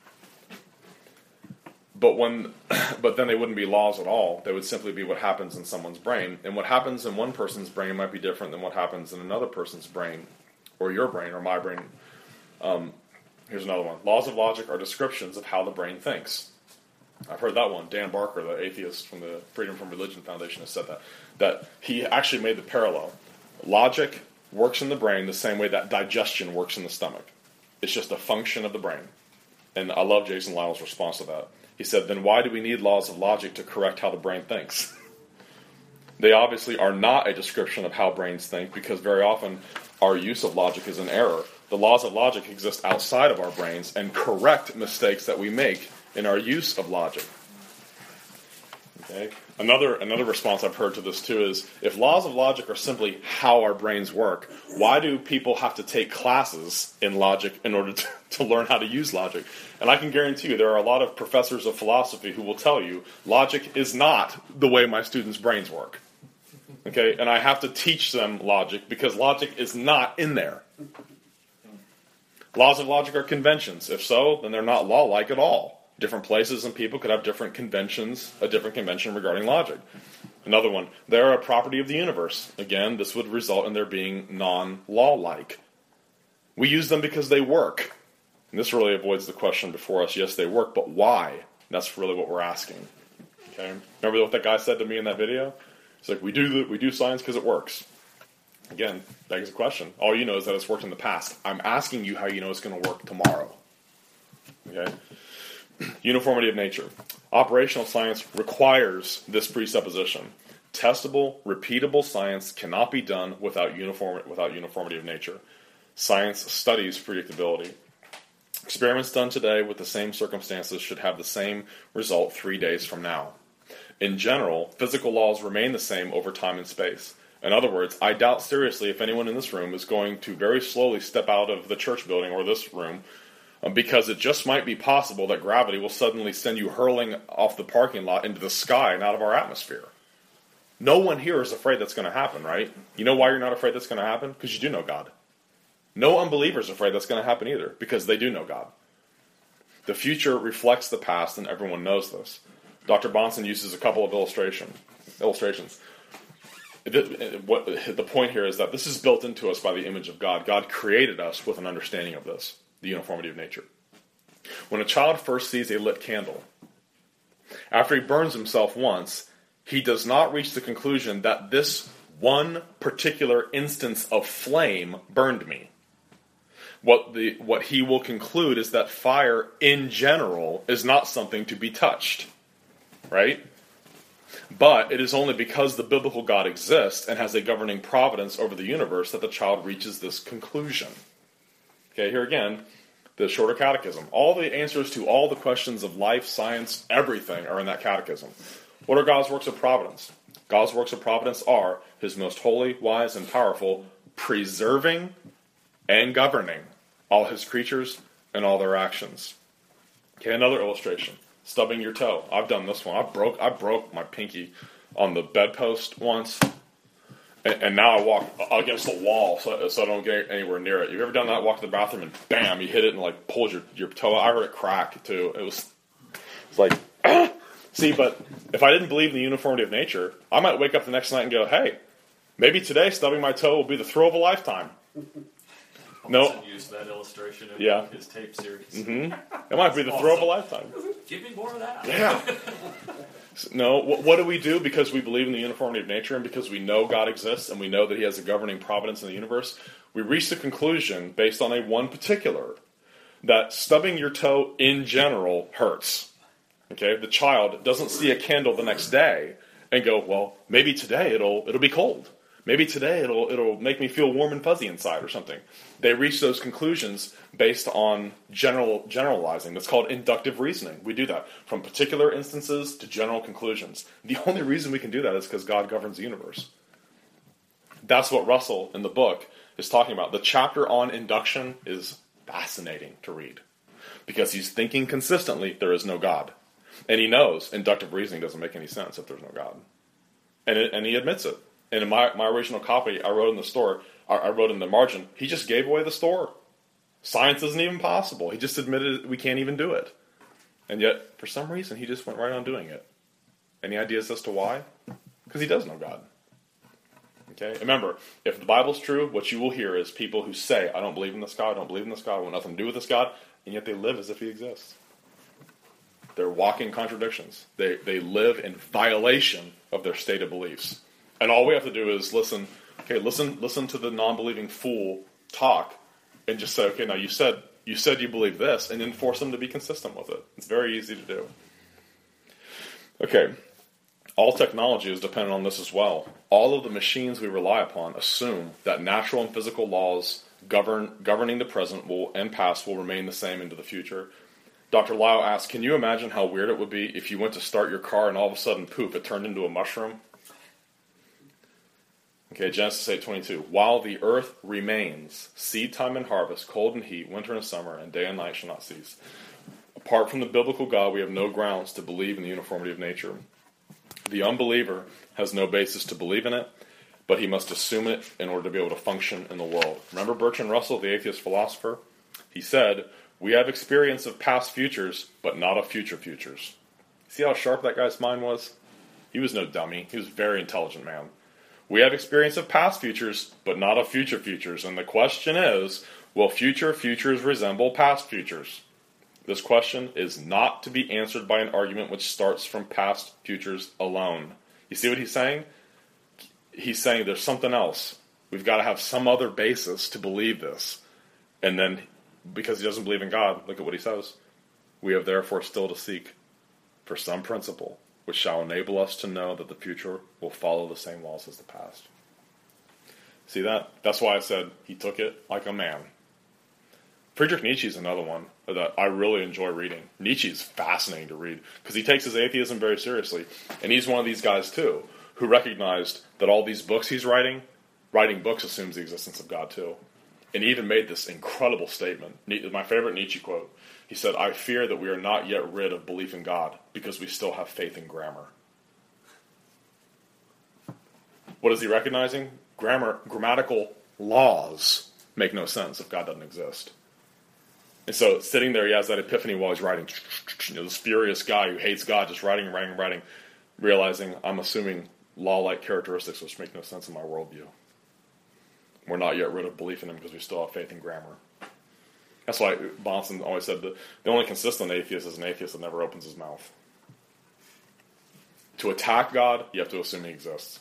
But when, but then they wouldn't be laws at all. They would simply be what happens in someone's brain. And what happens in one person's brain might be different than what happens in another person's brain, or your brain, or my brain. Um, here's another one. Laws of logic are descriptions of how the brain thinks. I've heard that one. Dan Barker, the atheist from the Freedom from Religion Foundation, has said that. That he actually made the parallel. Logic works in the brain the same way that digestion works in the stomach. It's just a function of the brain. And I love Jason Lyle's response to that. He said, then why do we need laws of logic to correct how the brain thinks? They obviously are not a description of how brains think, because very often our use of logic is an error. The laws of logic exist outside of our brains and correct mistakes that we make in our use of logic. Okay? Another another response I've heard to this too is, if laws of logic are simply how our brains work, why do people have to take classes in logic in order to, to learn how to use logic? And I can guarantee you there are a lot of professors of philosophy who will tell you logic is not the way my students' brains work. Okay? And I have to teach them logic because logic is not in there. Laws of logic are conventions. If so, then they're not law-like at all. Different places and people could have different conventions, a different convention regarding logic. Another one, they are a property of the universe. Again, this would result in their being non-law-like. We use them because they work. And this really avoids the question before us, yes, they work, but why? That's really what we're asking. Okay? Remember what that guy said to me in that video? He's like, we do the, we do science because it works. Again, begs the question. All you know is that it's worked in the past. I'm asking you how you know it's going to work tomorrow. Okay? Uniformity of nature. Operational science requires this presupposition. Testable, repeatable science cannot be done without uniform, without uniformity of nature. Science studies predictability. Experiments done today with the same circumstances should have the same result three days from now. In general, physical laws remain the same over time and space. In other words, I doubt seriously if anyone in this room is going to very slowly step out of the church building or this room, um, because it just might be possible that gravity will suddenly send you hurling off the parking lot into the sky and out of our atmosphere. No one here is afraid that's going to happen, right? You know why you're not afraid that's going to happen? Because you do know God. No unbeliever is afraid that's going to happen either, because they do know God. The future reflects the past, and everyone knows this. Doctor Bahnsen uses a couple of illustration, illustrations. The, what, the point here is that this is built into us by the image of God. God created us with an understanding of this, the uniformity of nature. When a child first sees a lit candle, after he burns himself once, he does not reach the conclusion that this one particular instance of flame burned me. What the what he will conclude is that fire in general is not something to be touched, right? But it is only because the biblical God exists and has a governing providence over the universe that the child reaches this conclusion. Okay, here again, the shorter catechism. All the answers to all the questions of life, science, everything are in that catechism. What are God's works of providence? God's works of providence are his most holy, wise, and powerful, preserving and governing all his creatures and all their actions. Okay, another illustration. Stubbing your toe. I've done this one. I broke I broke my pinky on the bedpost once, and, and now I walk against the wall so, so I don't get anywhere near it. You've ever done that? Walk to the bathroom and bam, you hit it and like pulls your, your toe. I heard it crack too. It was it's like, see, but if I didn't believe in the uniformity of nature, I might wake up the next night and go, hey, maybe today stubbing my toe will be the thrill of a lifetime. No, use that illustration in yeah. his tape series. Mm-hmm. It might be the thrill of a lifetime. Give me more of that. Yeah. No, what, what do we do because we believe in the uniformity of nature and because we know God exists and we know that he has a governing providence in the universe? We reach the conclusion, based on a one particular, that stubbing your toe in general hurts. Okay, the child doesn't see a candle the next day and go, well, maybe today it'll it'll be cold. Maybe today it'll it'll make me feel warm and fuzzy inside or something. They reach those conclusions based on general generalizing. That's called inductive reasoning. We do that from particular instances to general conclusions. The only reason we can do that is because God governs the universe. That's what Russell in the book is talking about. The chapter on induction is fascinating to read because he's thinking consistently there is no God. And he knows inductive reasoning doesn't make any sense if there's no God. And it, and he admits it. And in my, my original copy, I wrote in the store, I, I wrote in the margin, he just gave away the store. Science isn't even possible. He just admitted we can't even do it. And yet, for some reason, he just went right on doing it. Any ideas as to why? Because he does know God. Okay? Remember, if the Bible's true, what you will hear is people who say, I don't believe in this God, I don't believe in this God, I want nothing to do with this God, and yet they live as if he exists. They're walking contradictions. They, they live in violation of their stated beliefs. And all we have to do is listen, okay, listen listen to the non-believing fool talk and just say, okay, now you said you said you believe this, and then force them to be consistent with it. It's very easy to do. Okay, all technology is dependent on this as well. All of the machines we rely upon assume that natural and physical laws govern governing the present will and past will remain the same into the future. Doctor Lyle asks, can you imagine how weird it would be if you went to start your car and all of a sudden, poof, it turned into a mushroom? Okay, Genesis eight twenty-two. While the earth remains, seed time and harvest, cold and heat, winter and summer, and day and night shall not cease. Apart from the biblical God, we have no grounds to believe in the uniformity of nature. The unbeliever has no basis to believe in it, but he must assume it in order to be able to function in the world. Remember Bertrand Russell, the atheist philosopher? He said, we have experience of past futures, but not of future futures. See how sharp that guy's mind was? He was no dummy. He was a very intelligent man. We have experience of past futures, but not of future futures. And the question is, will future futures resemble past futures? This question is not to be answered by an argument which starts from past futures alone. You see what he's saying? He's saying there's something else. We've got to have some other basis to believe this. And then, because he doesn't believe in God, look at what he says. We have therefore still to seek for some principle which shall enable us to know that the future will follow the same laws as the past. See that? That's why I said he took it like a man. Friedrich Nietzsche is another one that I really enjoy reading. Nietzsche is fascinating to read because he takes his atheism very seriously. And he's one of these guys, too, who recognized that all these books he's writing, writing books assumes the existence of God, too. And he even made this incredible statement. My favorite Nietzsche quote. He said, "I fear that we are not yet rid of belief in God because we still have faith in grammar." What is he recognizing? Grammar, grammatical laws make no sense if God doesn't exist. And so sitting there, he has that epiphany while he's writing. You know, this furious guy who hates God, just writing and writing and writing, realizing I'm assuming law-like characteristics which make no sense in my worldview. We're not yet rid of belief in him because we still have faith in grammar. That's why Bahnsen always said the, the only consistent atheist is an atheist that never opens his mouth. To attack God, you have to assume he exists.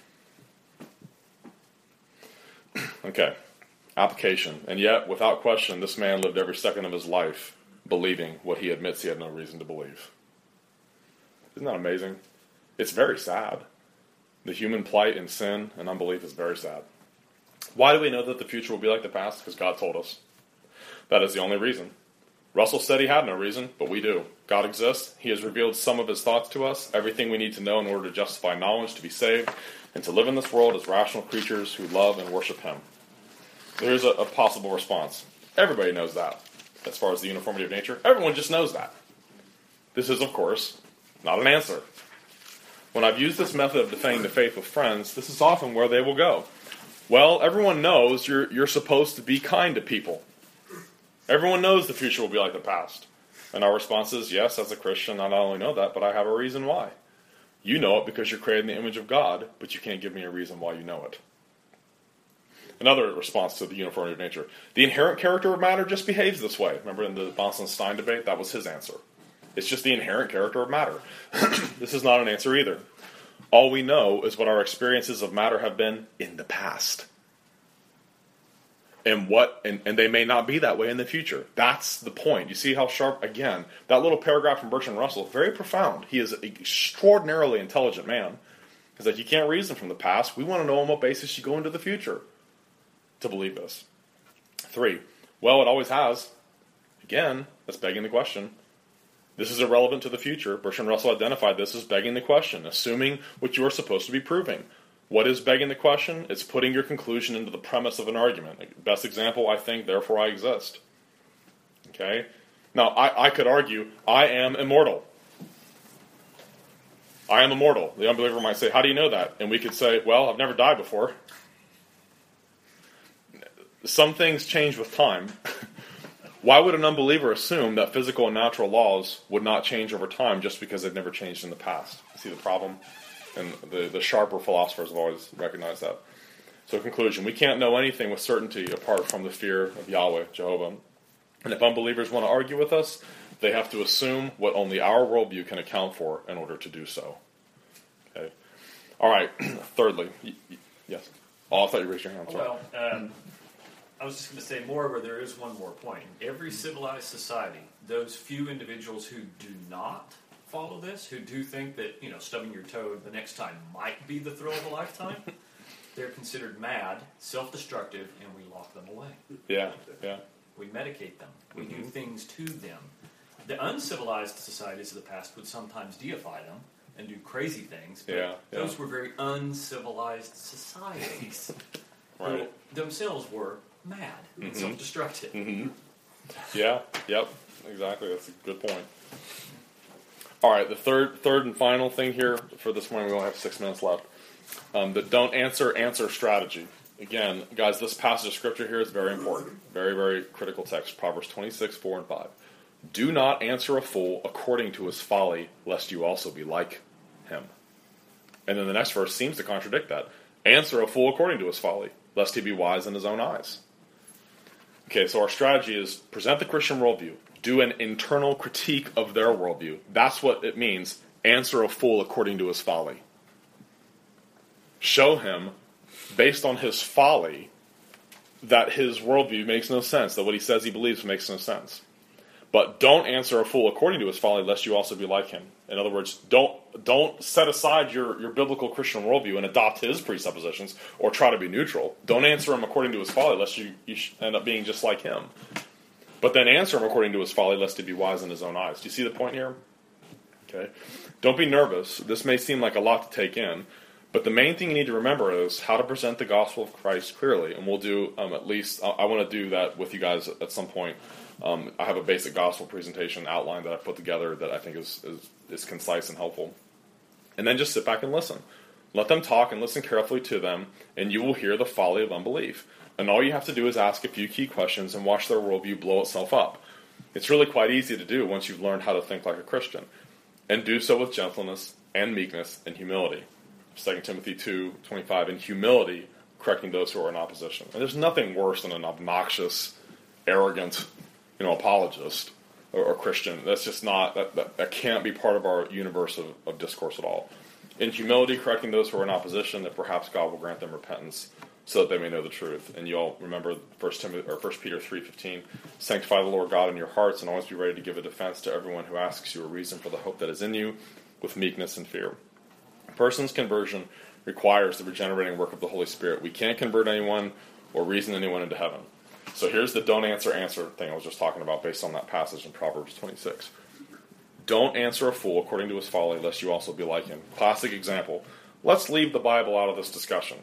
Okay. Application. And yet, without question, this man lived every second of his life believing what he admits he had no reason to believe. Isn't that amazing? It's very sad. The human plight and sin and unbelief is very sad. Why do we know that the future will be like the past? Because God told us. That is the only reason. Russell said he had no reason, but we do. God exists. He has revealed some of his thoughts to us, everything we need to know in order to justify knowledge, to be saved, and to live in this world as rational creatures who love and worship him. Here's a, a possible response. Everybody knows that. As far as the uniformity of nature, everyone just knows that. This is, of course, not an answer. When I've used this method of defending the faith with friends, this is often where they will go. Well, everyone knows you're, you're supposed to be kind to people. Everyone knows the future will be like the past. And our response is, yes, as a Christian, I not only know that, but I have a reason why. You know it because you're created in the image of God, but you can't give me a reason why you know it. Another response to the uniformity of nature. The inherent character of matter just behaves this way. Remember in the Bahnsen-Stein debate? That was his answer. It's just the inherent character of matter. This is not an answer either. All we know is what our experiences of matter have been in the past. And what and, and they may not be that way in the future. That's the point. You see how sharp, again, that little paragraph from Bertrand Russell, very profound. He is an extraordinarily intelligent man. He's like, you can't reason from the past. We want to know on what basis you go into the future to believe this. Three, well, it always has. Again, that's begging the question. This is irrelevant to the future. Bertrand Russell identified this as begging the question, assuming what you are supposed to be proving. What is begging the question? It's putting your conclusion into the premise of an argument. Best example, I think, therefore I exist. Okay? Now, I, I could argue, I am immortal. I am immortal. The unbeliever might say, how do you know that? And we could say, well, I've never died before. Some things change with time. Why would an unbeliever assume that physical and natural laws would not change over time just because they've never changed in the past? See the problem? And the, the sharper philosophers have always recognized that. So conclusion, we can't know anything with certainty apart from the fear of Yahweh, Jehovah. And if unbelievers want to argue with us, they have to assume what only our worldview can account for in order to do so. Okay. All right. Thirdly, y- y- yes. Oh, I thought you raised your hand. I'm sorry. Well, um, I was just going to say, moreover, there is one more point. In every civilized society, those few individuals who do not follow this, who do think that, you know, stubbing your toe the next time might be the thrill of a lifetime, they're considered mad, self-destructive, and we lock them away. Yeah, yeah. We medicate them. We Mm-hmm. do things to them. The uncivilized societies of the past would sometimes deify them and do crazy things, but Yeah, yeah. those were very uncivilized societies. Right. Who themselves were mad and Mhm. self-destructive. Mm-hmm. Yeah, yep, exactly. That's a good point. All right, the third, third and final thing here for this morning, we only have six minutes left. Um, the don't answer, answer strategy. Again, guys, this passage of scripture here is very important. Very, very critical text. Proverbs twenty-six, four and five. Do not answer a fool according to his folly, lest you also be like him. And then the next verse seems to contradict that. Answer a fool according to his folly, lest he be wise in his own eyes. Okay, so our strategy is present the Christian worldview. Do an internal critique of their worldview. That's what it means. Answer a fool according to his folly. Show him, based on his folly, that his worldview makes no sense, that what he says he believes makes no sense. But don't answer a fool according to his folly, lest you also be like him. In other words, don't don't set aside your, your biblical Christian worldview and adopt his presuppositions or try to be neutral. Don't answer him according to his folly, lest you, you end up being just like him. But then answer him according to his folly, lest he be wise in his own eyes. Do you see the point here? Okay. Don't be nervous. This may seem like a lot to take in, but the main thing you need to remember is how to present the gospel of Christ clearly. And we'll do um, at least, I, I want to do that with you guys at, at some point. Um, I have a basic gospel presentation outline that I put together that I think is, is, is concise and helpful. And then just sit back and listen. Let them talk and listen carefully to them, and you will hear the folly of unbelief. And all you have to do is ask a few key questions and watch their worldview blow itself up. It's really quite easy to do once you've learned how to think like a Christian. And do so with gentleness and meekness and humility. Second Timothy two twenty-five, in humility, correcting those who are in opposition. And there's nothing worse than an obnoxious, arrogant, you know, apologist or, or Christian. That's just not, that, that, that can't be part of our universe of, of discourse at all. In humility, correcting those who are in opposition, that perhaps God will grant them repentance so that they may know the truth. And you all remember First Timothy or First Peter three fifteen, sanctify the Lord God in your hearts and always be ready to give a defense to everyone who asks you a reason for the hope that is in you with meekness and fear. A person's conversion requires the regenerating work of the Holy Spirit. We can't convert anyone or reason anyone into heaven. So here's the don't answer answer thing I was just talking about based on that passage in Proverbs twenty-six. Don't answer a fool according to his folly, lest you also be like him. Classic example. Let's leave the Bible out of this discussion.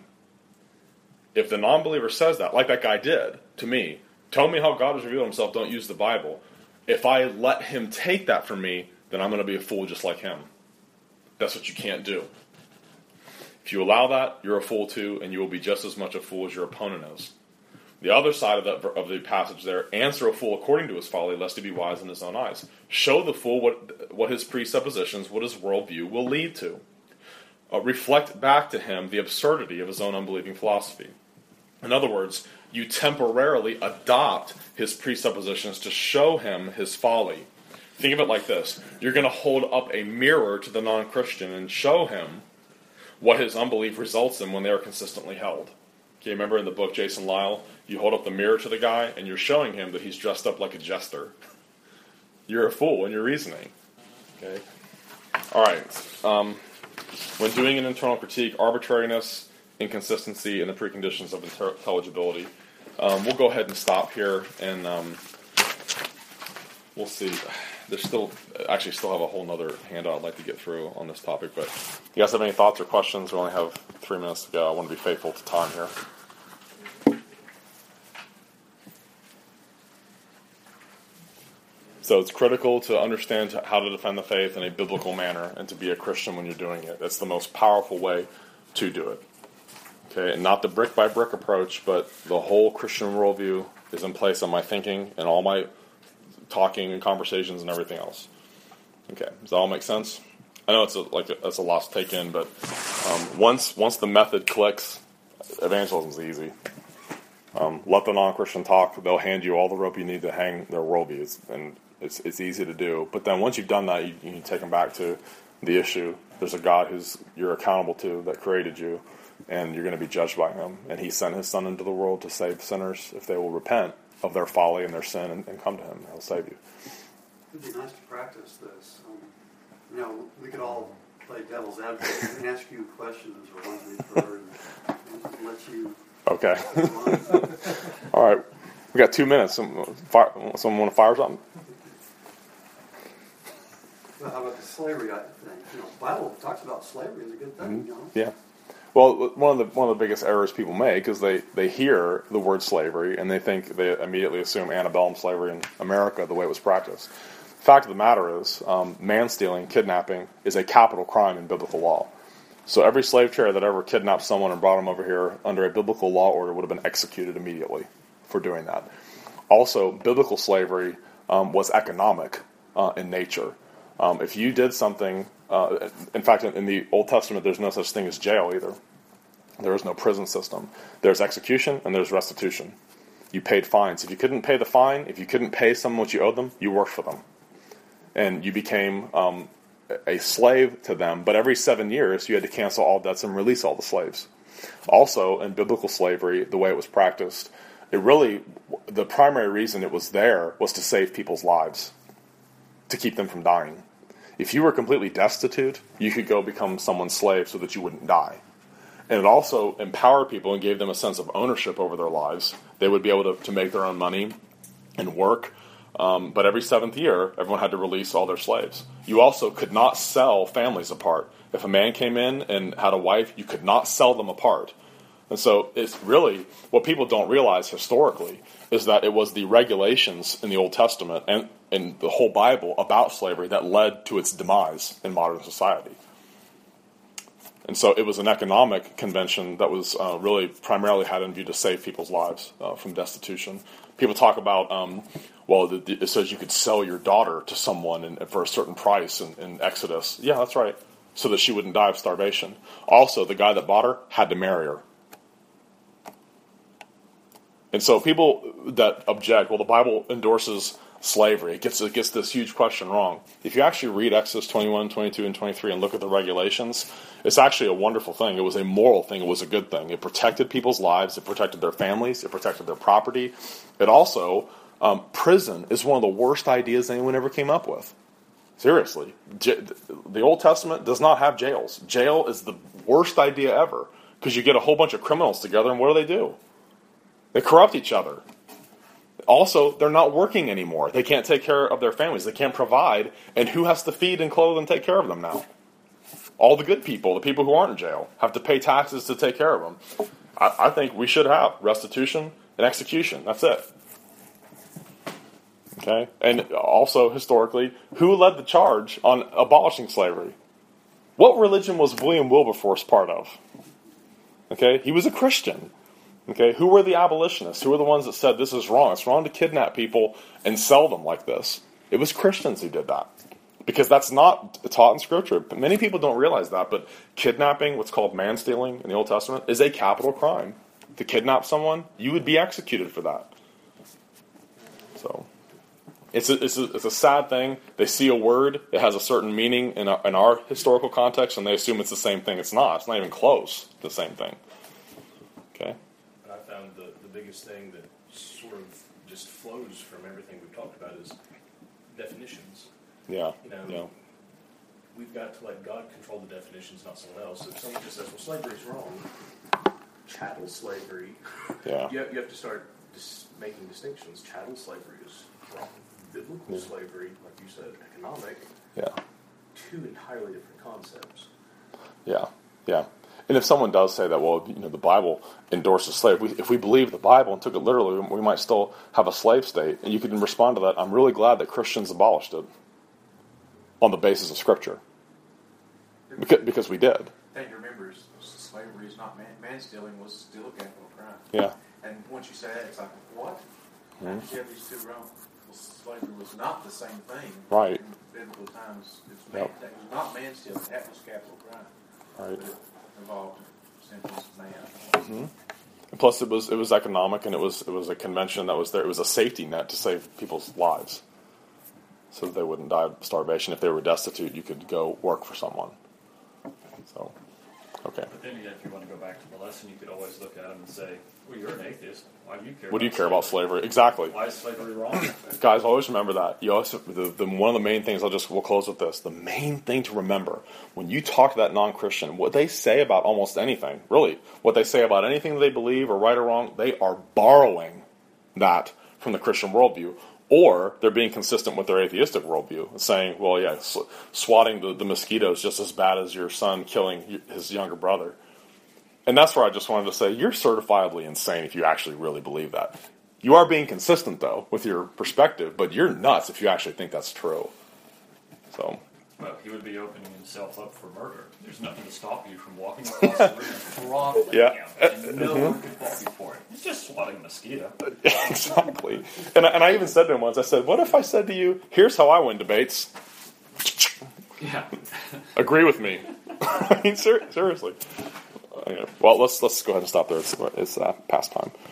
If the non-believer says that, like that guy did to me, tell me how God has revealed himself, don't use the Bible. If I let him take that from me, then I'm going to be a fool just like him. That's what you can't do. If you allow that, you're a fool too, and you will be just as much a fool as your opponent is. The other side of, that, of the passage there, answer a fool according to his folly, lest he be wise in his own eyes. Show the fool what, what his presuppositions, what his worldview will lead to. Uh, reflect back to him the absurdity of his own unbelieving philosophy. In other words, you temporarily adopt his presuppositions to show him his folly. Think of it like this. You're going to hold up a mirror to the non-Christian and show him what his unbelief results in when they are consistently held. Okay, remember in the book Jason Lyle, you hold up the mirror to the guy and you're showing him that he's dressed up like a jester. You're a fool in your reasoning. Okay. All right. Um, when doing an internal critique, arbitrariness, inconsistency, and the preconditions of intelligibility. Um, we'll go ahead and stop here, and um, we'll see. There's still, actually, still have a whole other handout I'd like to get through on this topic. But if you guys have any thoughts or questions, we only have three minutes to go. I want to be faithful to time here. So it's critical to understand how to defend the faith in a biblical manner and to be a Christian when you're doing it. That's the most powerful way to do it. Okay, and not the brick-by-brick approach, but the whole Christian worldview is in place on my thinking and all my talking and conversations and everything else. Okay, does that all make sense? I know it's a, like a, that's a lot to take in, but um, once once the method clicks, evangelism's easy. Um, let the non-Christian talk; they'll hand you all the rope you need to hang their worldviews, and it's it's easy to do. But then once you've done that, you, you can take them back to the issue. There's a God who's you're accountable to that created you, and you're going to be judged by him. And he sent his son into the world to save sinners if they will repent of their folly and their sin and, and come to him. He'll save you. It'd be nice to practice this. Um, you know, we could all play devil's advocate and ask you questions or ones we've heard and, and let you... Okay. All right. We got two minutes. Some, fire, someone want to fire something? Well, how about the slavery thing? You know, the Bible talks about slavery as a good thing, you know? Yeah. Well, one of the one of the biggest errors people make is they, they hear the word slavery and they think they immediately assume antebellum slavery in America the way it was practiced. The fact of the matter is, um, man-stealing, kidnapping, is a capital crime in biblical law. So every slave trader that ever kidnapped someone and brought them over here under a biblical law order would have been executed immediately for doing that. Also, biblical slavery um, was economic uh, in nature. Um, if you did something, uh, in fact, in, in the Old Testament, there's no such thing as jail either. There is no prison system. There's execution and there's restitution. You paid fines. If you couldn't pay the fine, if you couldn't pay someone what you owed them, you worked for them. And you became um, a slave to them. But every seven years, you had to cancel all debts and release all the slaves. Also, in biblical slavery, the way it was practiced, it really, the primary reason it was there was to save people's lives, to keep them from dying. If you were completely destitute, you could go become someone's slave so that you wouldn't die. And it also empowered people and gave them a sense of ownership over their lives. They would be able to, to make their own money and work Um, but every seventh year, everyone had to release all their slaves. You also could not sell families apart. If a man came in and had a wife, you could not sell them apart. And so it's really, what people don't realize historically is that it was the regulations in the Old Testament and in the whole Bible about slavery that led to its demise in modern society. And so it was an economic convention that was uh, really primarily had in view to save people's lives uh, from destitution. People talk about, um, well, the, the, it says you could sell your daughter to someone in, for a certain price in, in Exodus. Yeah, that's right. So that she wouldn't die of starvation. Also, the guy that bought her had to marry her. And so people that object, well, the Bible endorses slavery. It gets, it gets this huge question wrong. If you actually read Exodus twenty-one, twenty-two, and twenty-three and look at the regulations, it's actually a wonderful thing. It was a moral thing. It was a good thing. It protected people's lives. It protected their families. It protected their property. It also, um, prison is one of the worst ideas anyone ever came up with. Seriously. J- the Old Testament does not have jails. Jail is the worst idea ever because you get a whole bunch of criminals together and what do they do? They corrupt each other. Also, they're not working anymore. They can't take care of their families. They can't provide. And who has to feed and clothe and take care of them now? All the good people, the people who aren't in jail, have to pay taxes to take care of them. I, I think we should have restitution and execution. That's it. Okay? And also, historically, who led the charge on abolishing slavery? What religion was William Wilberforce part of? Okay? He was a Christian. Okay, who were the abolitionists? Who were the ones that said this is wrong? It's wrong to kidnap people and sell them like this. It was Christians who did that. Because that's not taught in Scripture. Many people don't realize that, but kidnapping, what's called man-stealing in the Old Testament, is a capital crime. To kidnap someone, you would be executed for that. So, it's a, it's a, it's a sad thing. They see a word, it has a certain meaning in our, in our historical context, and they assume it's the same thing. It's not. It's not even close to the same thing. Okay? The biggest thing that sort of just flows from everything we've talked about is definitions. Yeah. You know, yeah. We've got to let God control the definitions, not someone else. If someone just says, well, slavery is wrong, chattel slavery, yeah. you, have, you have to start dis- making distinctions. Chattel slavery is wrong. Biblical yeah. slavery, like you said, economic, yeah. two entirely different concepts. Yeah, yeah. And if someone does say that, well, you know, the Bible endorses slavery, if we believe the Bible and took it literally, we might still have a slave state. And you can respond to that, I'm really glad that Christians abolished it on the basis of Scripture. Because, because we did. The thing to remember is slavery is not man, man stealing was still a capital crime. Yeah. And once you say that, it's like, what? Mm-hmm. You have these two wrong. Well, slavery was not the same thing. Right. In biblical times, it was, man, Yep. that was not man stealing. That was capital crime. Right. But it involved sentence man. Mm-hmm. And plus, it was it was economic, and it was it was a convention that was there. It was a safety net to save people's lives, so that they wouldn't die of starvation. If they were destitute, you could go work for someone. So, okay. But then again, if you want to go back to the lesson, you could always look at them and say, well, you're an atheist. Why do you care What about do you care about slavery? Exactly. Why is slavery wrong? Guys, always remember that. You also, the, the, one of the main things, I'll just, we'll close with this. The main thing to remember, when you talk to that non-Christian, what they say about almost anything, really, what they say about anything that they believe or right or wrong, they are borrowing that from the Christian worldview. Or they're being consistent with their atheistic worldview, saying, well, yeah, sw- swatting the, the mosquito is just as bad as your son killing his younger brother. And that's where I just wanted to say, you're certifiably insane if you actually really believe that. You are being consistent, though, with your perspective, but you're nuts if you actually think that's true. So, Well, he would be opening himself up for murder. There's nothing to stop you from walking across the room and throttling Yeah. him. And no one could fault you for it. It's just swatting a mosquito. exactly. And I, and I even said to him once, I said, what if I said to you, here's how I win debates. Yeah. Agree with me. I mean, ser- seriously. Uh, Well, let's let's go ahead and stop there. It's, it's uh, past time.